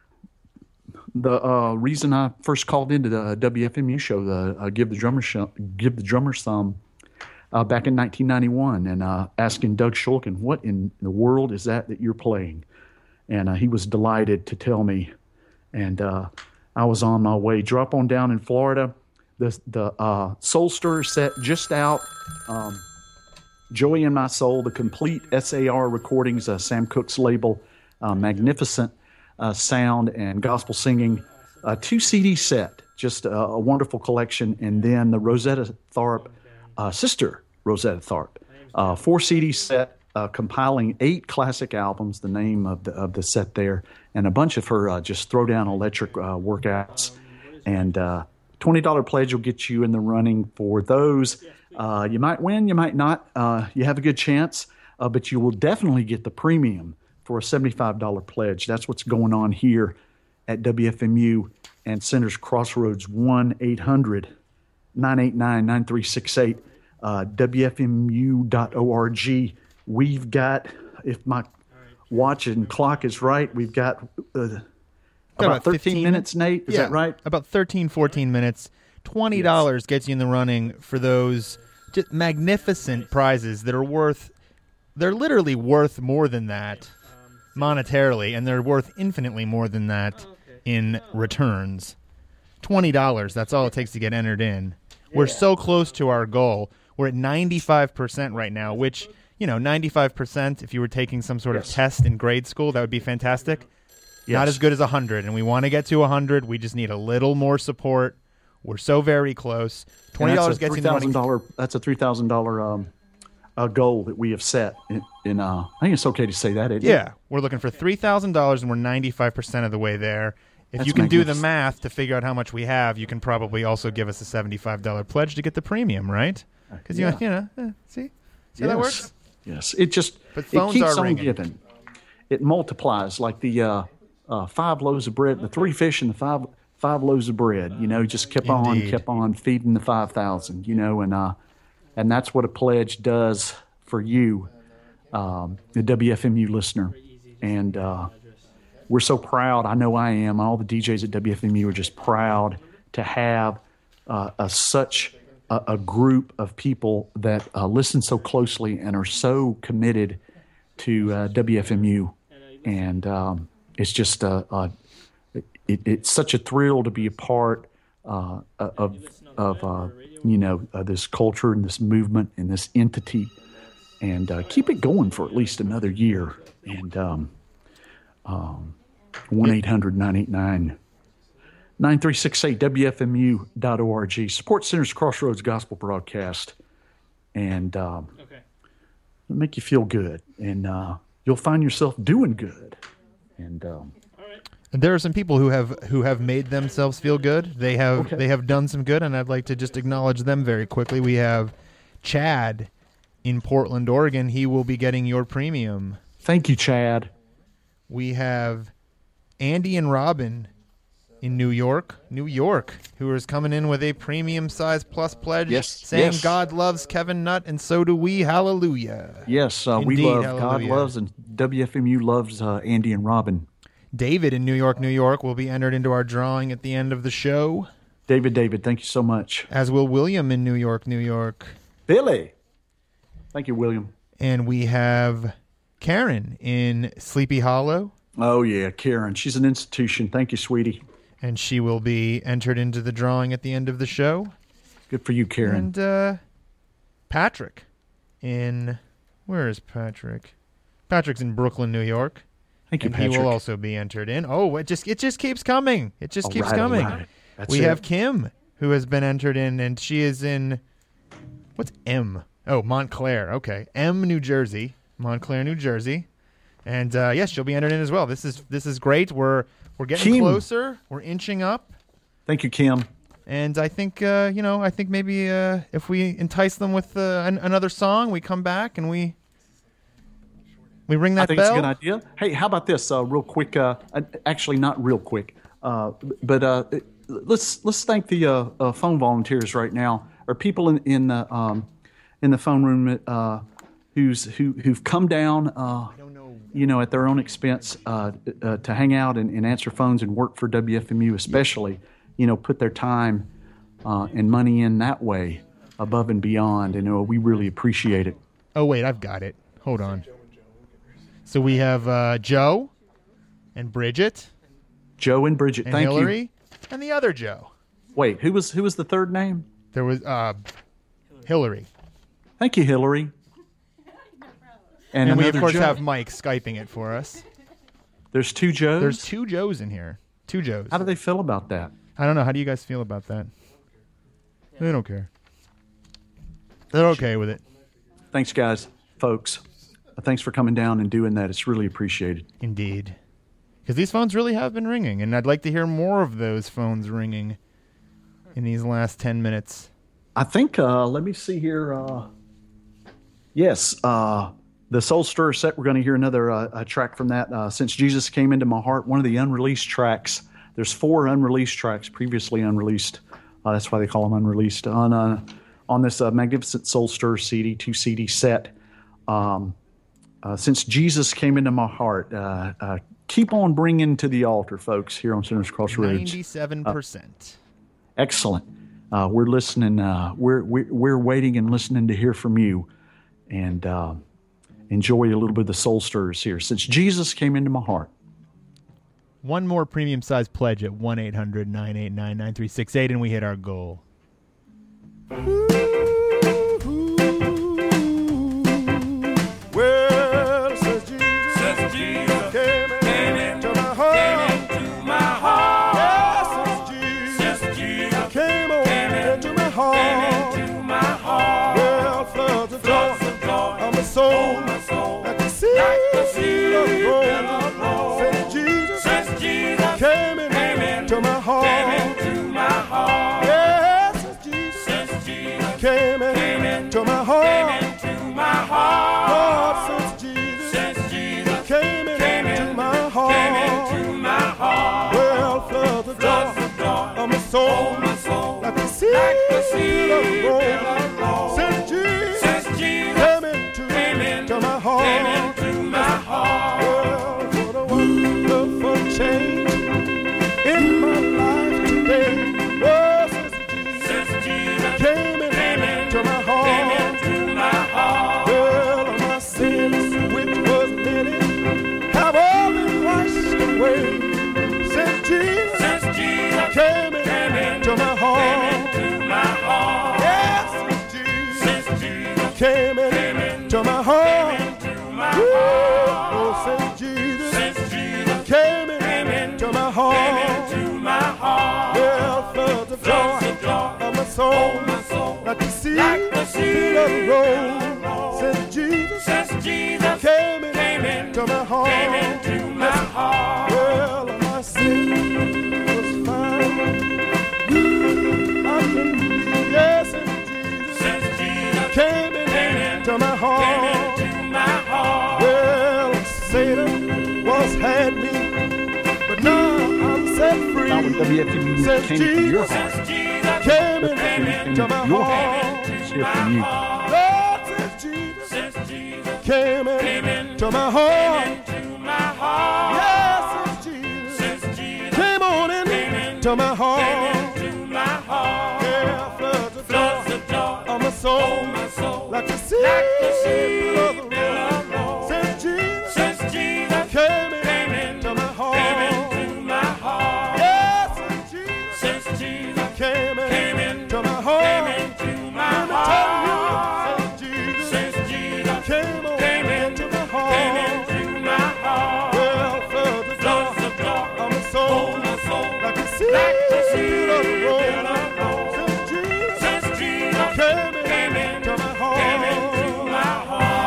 the uh, reason I first called into the W F M U show, the uh, give the drummer sh- give the drummer some. Uh, back in nineteen ninety-one, and uh, asking Doug Shulkin, what in the world is that that you're playing? And uh, he was delighted to tell me. And uh, I was on my way. Drop on down in Florida. The the uh, Soul Stirrer set just out. Um, Joey and My Soul, the complete S A R recordings, uh, Sam Cooke's label, uh, magnificent uh, sound and gospel singing. A two C D set, just a, a wonderful collection. And then the Rosetta Tharpe, Uh, sister Rosetta Tharpe, uh, four C D set uh, compiling eight classic albums, the name of the of the set there, and a bunch of her uh, just throw down electric uh, workouts. And uh, twenty dollars pledge will get you in the running for those. Uh, you might win, you might not. Uh, you have a good chance, uh, but you will definitely get the premium for a seventy-five dollars pledge. That's what's going on here at W F M U and Sinners Crossroads. one eight hundred nine eight nine nine three six eight. Uh, W F M U dot org. We've got, if my watch and clock is right, we've got uh, about, about thirteen minutes, Nate. Is
yeah,
that right?
About thirteen, fourteen minutes. twenty dollars yes. gets you in the running for those just magnificent prizes that are worth, they're literally worth more than that monetarily, and they're worth infinitely more than that in returns. twenty dollars, that's all it takes to get entered in. We're so close to our goal. We're at ninety-five percent right now, which, you know, ninety-five percent, if you were taking some sort yes. of test in grade school, that would be fantastic. Yes. Not as good as one hundred, and we want to get to one hundred. We just need a little more support. We're so very close. twenty dollars gets you in the running.
That's a three thousand dollars um, a goal that we have set. In, in uh, I think it's okay to say that, isn't
yeah,
it?
We're looking for three thousand dollars, and we're ninety-five percent of the way there. If That's you can do the math to figure out how much we have, you can probably also give us a seventy-five dollars pledge to get the premium, right? Because
yeah.
you, you know, eh, see, see
yes.
how that works.
Yes, it just
but phones
it keeps
are
on
ringing.
giving. It multiplies like the uh, uh, five loaves of bread, the three fish and the five five loaves of bread. You know, just kept
Indeed.
on, kept on feeding the five thousand. You know, and uh, and that's what a pledge does for you, um, the W F M U listener, and. Uh, We're so proud. I know I am. All the D Js at W F M U are just proud to have uh, a, such a, a group of people that uh, listen so closely and are so committed to uh, W F M U. And um, it's just uh, uh, it, it's such a thrill to be a part uh, of of uh, you know uh, this culture and this movement and this entity, and uh, keep it going for at least another year. And um, um, one eight hundred nine eight nine nine three six eight, W F M U dot org. Support Sinners Crossroads Gospel Broadcast. And um, okay. make you feel good, and uh, you'll find yourself doing good. And um,
And there are some people who have who have made themselves feel good. They have
Okay.
they have done some good, and I'd like to just acknowledge them very quickly. We have Chad in Portland, Oregon. He will be getting your premium.
thank you, Chad.
We have Andy and Robin in New York, New York, who is coming in with a premium size plus pledge,
Yes,
saying
yes.
God loves Kevin Nutt, and so do we. Hallelujah.
Yes, uh, we
Indeed,
love God
hallelujah.
loves, and W F M U loves uh, Andy and Robin.
David in New York, New York will be entered into our drawing at the end of the show,
David, David, thank you so much.
as will William in New York, New York.
Billy, thank you, William.
And we have Karen in Sleepy Hollow,
Oh yeah, Karen, she's an institution. Thank you, sweetie.
and she will be entered into the drawing at the end of the show.
Good for you, Karen.
And uh, Patrick in, where is Patrick? Patrick's in Brooklyn, New York.
Thank you,
And
Patrick.
he will also be entered in. Oh, it just it just keeps coming. It just
All
keeps
right, all
coming.
right. That's
We
it.
have Kim, who has been entered in, and she is in, what's M? Oh, Montclair. Okay, M, New Jersey, Montclair, New Jersey, and uh, yes, she'll be entered in as well. This is this is great. We're we're getting
Kim.
closer. We're inching up,
Thank you, Kim.
and I think uh, you know I think maybe uh, if we entice them with uh, an, another song, we come back and we we ring that
I think
bell.
it's a good idea. Hey, how about this? Uh, real quick. Uh, uh, actually, not real quick. Uh, but uh, let's let's thank the uh, uh, phone volunteers right now, or people in in the um, in the phone room uh, who's who who've come down. Uh, you know, at their own expense, uh, uh, to hang out and, and answer phones and work for W F M U, especially. You know, put their time uh, and money in that way, above and beyond, and uh, we really appreciate it.
Oh wait, I've got it. Hold on. So we have uh, Joe and Bridget
Joe and Bridget,
and
thank
Hillary
you.
and the other Joe.
Wait, who was who was the third name?
There was uh, Hillary.
Thank you, Hillary. And,
And we, of
another
course,
Joe.
have Mike Skyping it for us.
There's two Joes.
There's two Joes in here. Two Joes.
How do they feel about that?
I don't know. How do you guys feel about that? They don't care. They're okay with it.
Thanks, guys, folks. Uh, Thanks for coming down and doing that. It's really appreciated.
Indeed. Because these phones really have been ringing, and I'd like to hear more of those phones ringing in these last ten minutes.
I think, uh, let me see here. Uh, yes, uh, the Soul Stirrer set, we're going to hear another uh, a track from that. Uh, Since Jesus Came Into My Heart, one of the unreleased tracks. There's four unreleased tracks, previously unreleased. Uh, that's why they call them unreleased. On uh, on this uh, magnificent Soul Stirrer C D, two C D set. Um, uh, Since Jesus Came Into My Heart, uh, uh, keep on bringing to the altar, folks, here on Sinners Crossroads.
ninety-seven percent.
Excellent. Uh, we're listening. Uh, we're, we're we're waiting and listening to hear from you, and uh, enjoy a little bit of the soul stirrers here. Since Jesus Came Into My Heart.
One more premium size pledge at one eight hundred nine eight nine nine three six eight, and we hit our goal.
Well, says Jesus,
Says Jesus
came
came
into
in-
my heart.
into my heart.
Yes, says Jesus,
Says Jesus
came on
came in-
into my heart.
came into my heart.
Well, floods of
Floods
joy
of joy.
on my soul,
Oh, my soul.
like the sea,
Like the sea
of gold.
billows roll.
Says Jesus,
Says Jesus
came in-
came
into my heart.
Came into my heart.
Yes, says Jesus,
Says Jesus
came in-
came in-
into my heart.
Came into my heart.
Lord, since Jesus
Says Jesus
came in-
came
into
in-
my
Came
heart.
into my heart.
Well, floods of
Floods
joy
of joy.
on my soul,
Oh, my soul.
like the sea,
Like the sea
of gold.
billows roll.
Since Jesus
Says Jesus
came into,
came in-
to my heart.
came into my heart.
Well, what a wonderful change in my life today. Oh, since Jesus
Says Jesus
came in-
came in-
to my heart.
Came into my heart.
Well, my sins, which was many, have all been washed away. Since Jesus
Says Jesus
came in-
came in-
to my heart.
Came into my heart.
Yes, since Jesus
Says Jesus
came in-
came in-
to my heart.
Came into my
Woo!
heart.
Oh, since Jesus
Says Jesus
came in-
came in-
to my
Came
heart.
into my heart.
Well, floods of
Floods
joy
of joy.
of my soul,
Oh, my soul.
like the sea,
Like the sea
billows roll.
billows roll.
Since Jesus
Says
into my heart.
came into my heart.
Well, my sin was found. I can believe, yes, and Jesus
Since Jesus
came
came
into my heart.
came into my heart.
Well, Satan was had me, but now I'm set free.
Not when W F M U
Since
came to your
Jesus
heart.
Since Jesus
came
But
came
in
into my
your
heart.
heart, let's hear from you.
Lord, since Jesus
Since Jesus
came
came
into my heart.
into my heart.
Yes, since Jesus
Since Jesus
came on in
came in,
to my heart.
came into my heart.
Yeah, floods the
Floods
joy
the joy
of my soul,
of my soul.
like the sea,
Like the sea
of the
billows
Lord.
roll.
Since Jesus
Since Jesus
came
came
in
in,
to my heart.
came into my heart.
Yes, since Jesus
Since Jesus
came in
came in,
to my
came
heart.
into my
Let me tell you,
heart.
since Jesus
Since Jesus
came on
came in,
into my
came
heart.
into my heart.
Well, floods the
Floods
joy
of joy
of my
of
soul,
my soul.
like the sea,
Like the sea
of the Lord.
billows roll.
Since Jesus
Since Jesus
came in
came in,
to my heart.
came into my heart.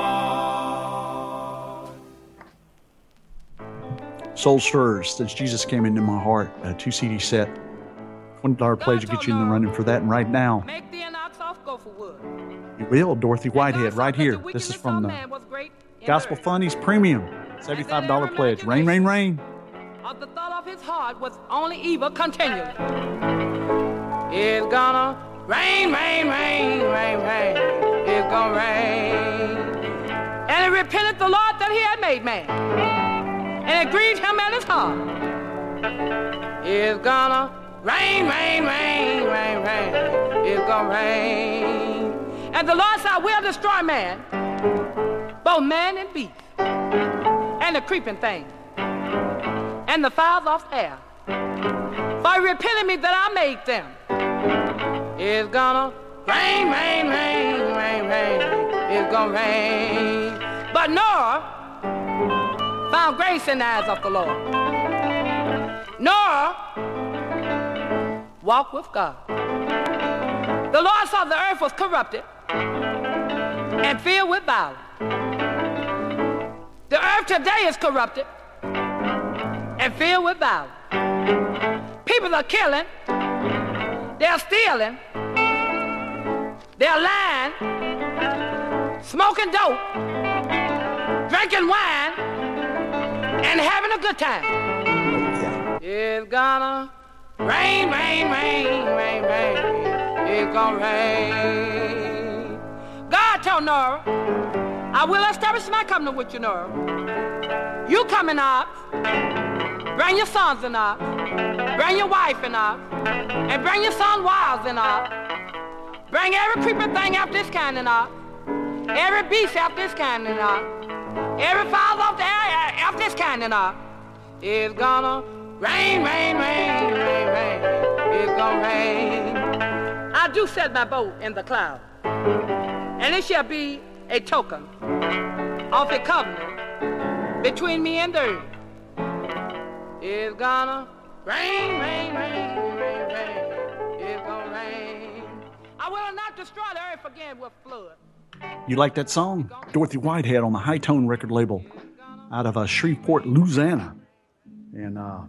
Soul Stirrers, since Jesus came into my heart, a two C D set. twenty dollars pledge will get you in the running for that. And right now,
Make the ox off go for wood.
you will, Dorothy Whitehead, right here. This is from the Gospel Funnies Premium, seventy-five dollars pledge. Rain, rain, rain.
Of the thought of his heart was only evil continually. It's gonna rain, rain, rain, rain, rain. It's gonna rain. And he repented the Lord that he had made man. And it grieved him at his heart. It's gonna rain, rain, rain, rain, rain. It's gonna rain. And the Lord said, I will destroy man, both man and beast, and the creeping thing, and the fowls of the air. For he repented me that I made them. It's gonna rain, rain, rain, rain, rain. It's gonna rain. But Noah found grace in the eyes of the Lord. Noah walked with God. The Lord saw the earth was corrupted and filled with violence. The earth today is corrupted and filled with violence. People are killing, they're stealing, they're lying, smoking dope, drinking wine, and having a good time. It's gonna rain, rain, rain, rain, rain. It's gonna rain. God told Noah, I will establish my covenant with you, Noah. You come in ox, bring your sons in ox, bring your wife in ox, and bring your son wives in ox. Bring every creeping thing after this kind in ox, every beast after this kind in ox, every fowl of the air after this kind in ox. It's gonna rain, rain, rain, rain, rain. It's gonna rain. I do set my boat in the cloud, and it shall be a token of a covenant between me and the earth. It's gonna rain, rain, rain, rain, rain. It's gonna rain. I will not destroy the earth again with flood.
You like that song? Dorothy Whitehead on the High Tone record label out of uh, Shreveport, Louisiana. And uh,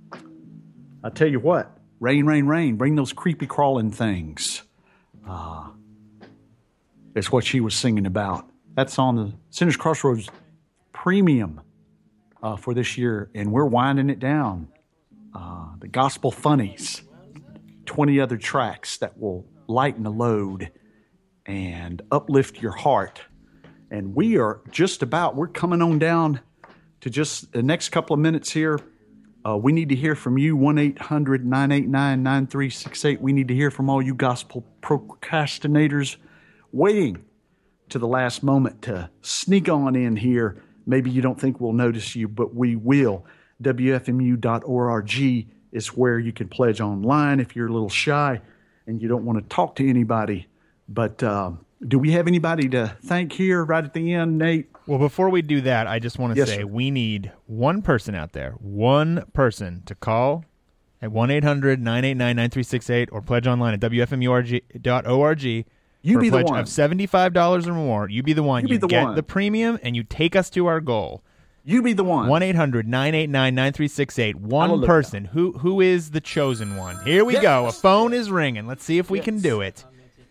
I tell you what, rain, rain, rain, bring those creepy crawling things. Uh, it's what she was singing about. That's on the Sinners Crossroads Premium uh, for this year, and we're winding it down. Uh, the Gospel Funnies, twenty other tracks that will lighten the load and uplift your heart. And we are just about, we're coming on down to just the next couple of minutes here. Uh, we need to hear from you, one eight hundred nine eight nine nine three six eight. We need to hear from all you gospel procrastinators waiting to the last moment to sneak on in here. Maybe you don't think we'll notice you, but we will. W F M U dot org is where you can pledge online if you're a little shy and you don't want to talk to anybody. But uh, do we have anybody to thank here right at the end, Nate?
Well, before we do that, I just want to
Yes,
say
sir.
we need one person out there, one person to call at one eight hundred nine eight nine nine three six eight or pledge online at W F M U dot org.
You
for
be
a
the
pledge
one.
of seventy-five dollars or more. You be the one.
You be the
get
one.
the premium, and you take us to our goal.
You be the one.
one eight hundred nine eight nine nine three six eight. One
Hallelujah.
person. Who Who is the chosen one? Here we
Yes.
go. A phone is ringing. Let's see if we can
Yes.
do it.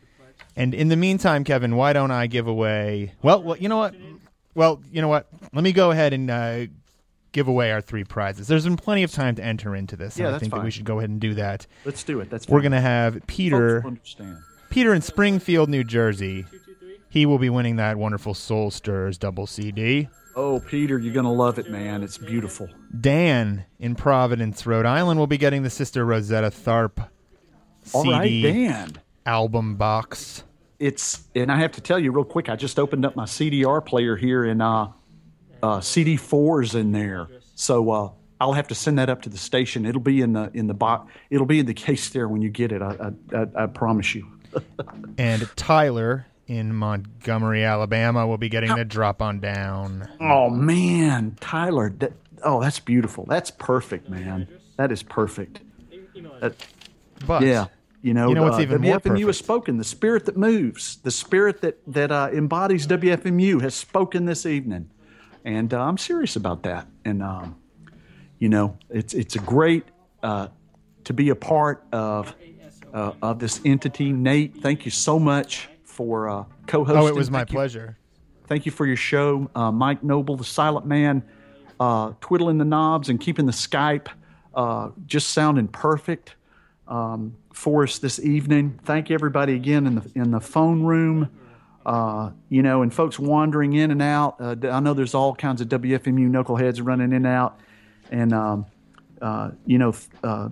And in the meantime, Kevin, why don't I give away... Well, well you know what? Well, you know what? Let me go ahead and uh, give away our three prizes. There's been plenty of time to enter into this.
Yeah,
and I
that's
think that
fine.
we should go ahead and do that.
Let's do it. That's
We're
fine.
going to have Peter...
Folks will understand.
Peter in Springfield, New Jersey. He will be winning that wonderful Soul Stirrers double C D.
Oh, Peter, you're going to love it, man. It's beautiful.
Dan in Providence, Rhode Island will be getting the Sister Rosetta Tharpe
All
C D
right, Dan.
album box.
It's and I have to tell you real quick. I just opened up my C D R player here, and uh, uh, C D four's in there. So uh, I'll have to send that up to the station. It'll be in the in the box. It'll be in the case there when you get it. I I, I, I promise you.
And Tyler in Montgomery, Alabama will be getting the Drop On Down.
Oh man, Tyler. That, oh, that's beautiful. That's perfect, man. That is perfect. That,
But
yeah. You know,
You know what's
uh,
even more
W F M U has
perfect?
spoken. The spirit that moves, the spirit that that uh, embodies W F M U has spoken this evening, and uh, I'm serious about that. And um, you know, it's it's a great uh, to be a part of uh, of this entity. Nate, thank you so much for uh, co-hosting.
oh, it was my
Thank you-
pleasure.
Thank you for your show, uh, Mike Noble, the silent man, uh, twiddling the knobs and keeping the Skype uh, just sounding perfect. Um, for us this evening. Thank everybody again in the in the phone room. Uh, you know, and folks wandering in and out. Uh, I know there's all kinds of W F M U knuckleheads running in and out. And um, uh, you know, uh,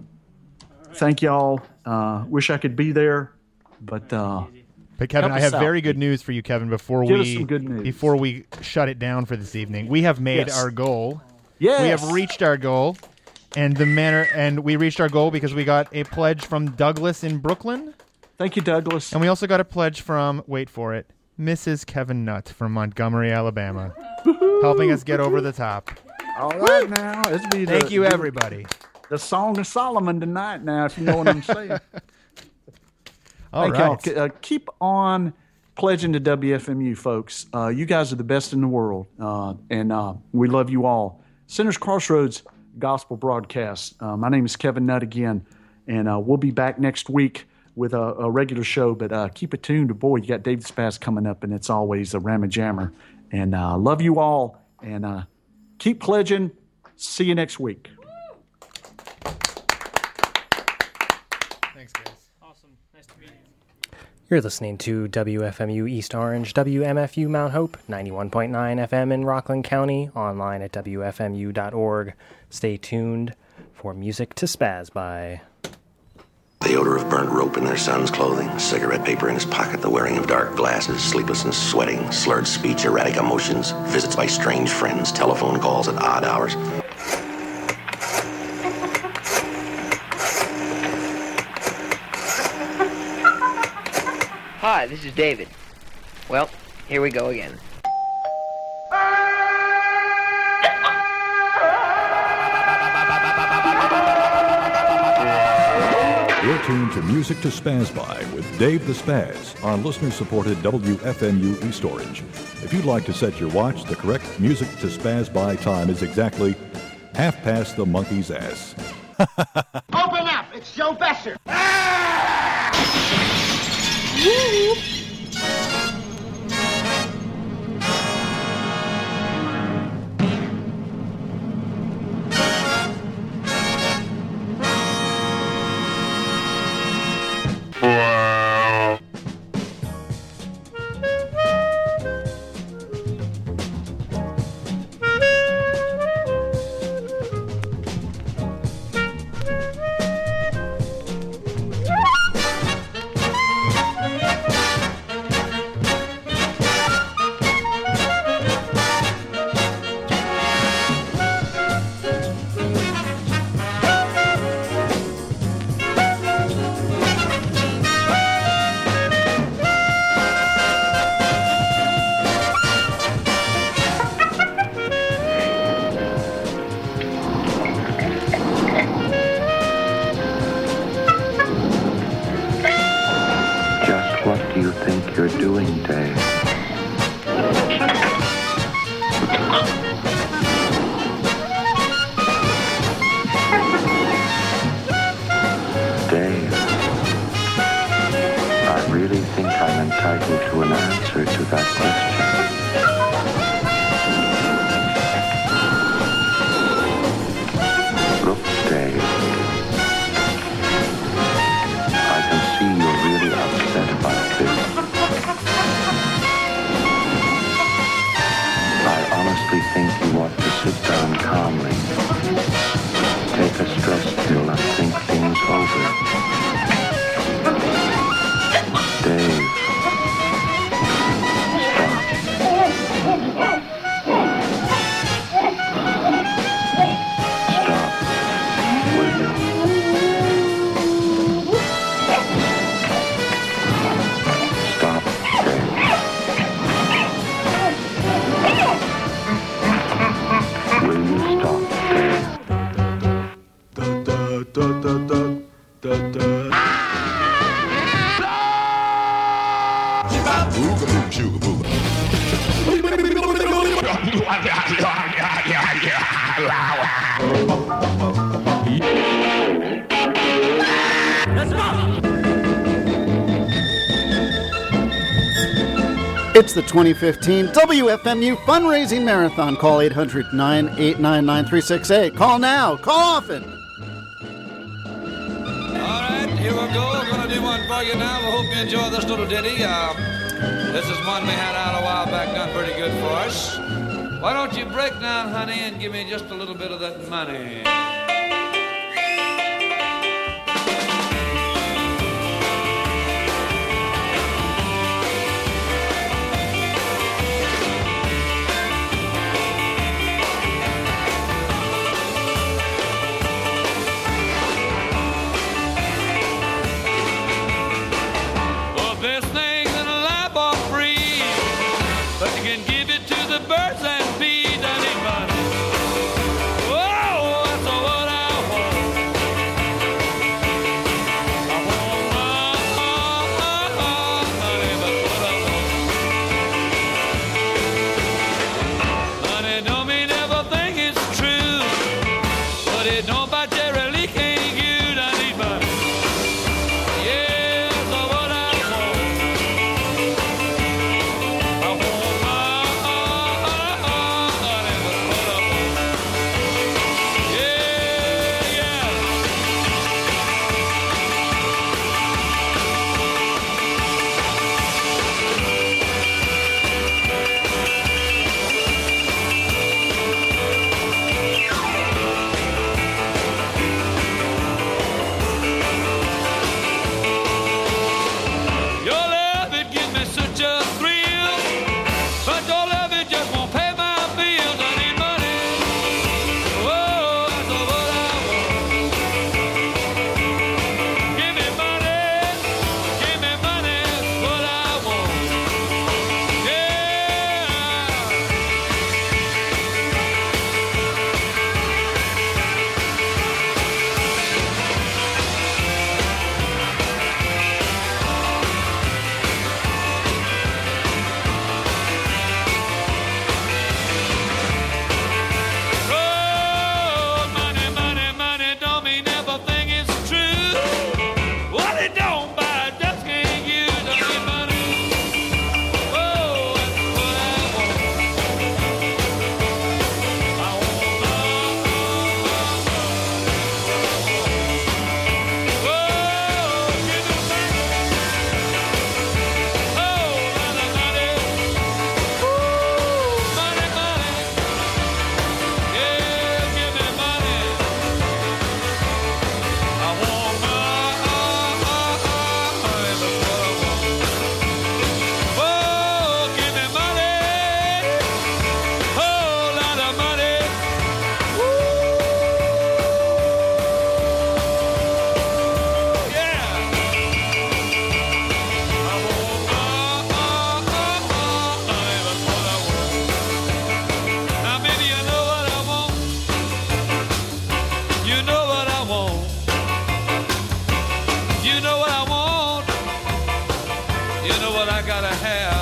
thank y'all. Uh, wish I could be there, but uh,
But Kevin,
help
I
us
have
out.
very good news for you, Kevin. Before
Give
we
us some good news.
before we shut it down for this evening, we have made
Yes.
our goal.
yes,
We have reached our goal, and the manner and we reached our goal because we got a pledge from Douglas in Brooklyn,
Thank you, Douglas.
and we also got a pledge from wait for it, Missus Kevin Nutt from Montgomery, Alabama, helping us get over the top.
All right, now let's be the,
Thank you,
the-
everybody.
The Song of Solomon tonight. Now, if you know what I'm saying.
All
Thank
right.
y'all. K- Uh, keep on pledging to W F M U, folks. Uh, you guys are the best in the world, uh, and uh, we love you all. Sinners Crossroads Gospel Broadcast. Uh, my name is Kevin Nutt again, and uh, we'll be back next week with a, a regular show. But uh, keep it tuned. Boy, you got David Spaz coming up, and it's always a rammer jammer. And uh, love you all, and uh, keep pledging. See you next week.
Thanks, guys.
You're listening to W F M U East Orange, W M F U Mount Hope, ninety-one point nine F M in Rockland County, online at W F M U dot org. Stay tuned for music to spaz by.
The odor of burnt rope in their son's clothing, cigarette paper in his pocket, the wearing of dark glasses, sleeplessness, sweating, slurred speech, erratic emotions, visits by strange friends, telephone calls at odd hours.
Hi, this is David. Well, here we go again.
You're tuned to Music to Spaz By with Dave the Spaz on listener-supported W F M U East Orange. If you'd like to set your watch, the correct Music to Spaz By time is exactly half past the monkey's ass.
Open up! It's Joe Besser!
Just what do you think you're doing, Dave?
It's the twenty fifteen W F M U Fundraising Marathon. Call eight hundred, nine eight nine, nine three six eight. Call now. Call often.
All right, here we go. We're going to do one for you now. We hope you enjoy this little ditty. Uh, this is one we had out a while back, done pretty good for us. Why don't you break down, honey, and give me just a little bit of that money?
Birds and bees, I need money. Whoa, that's what I
what I gotta have.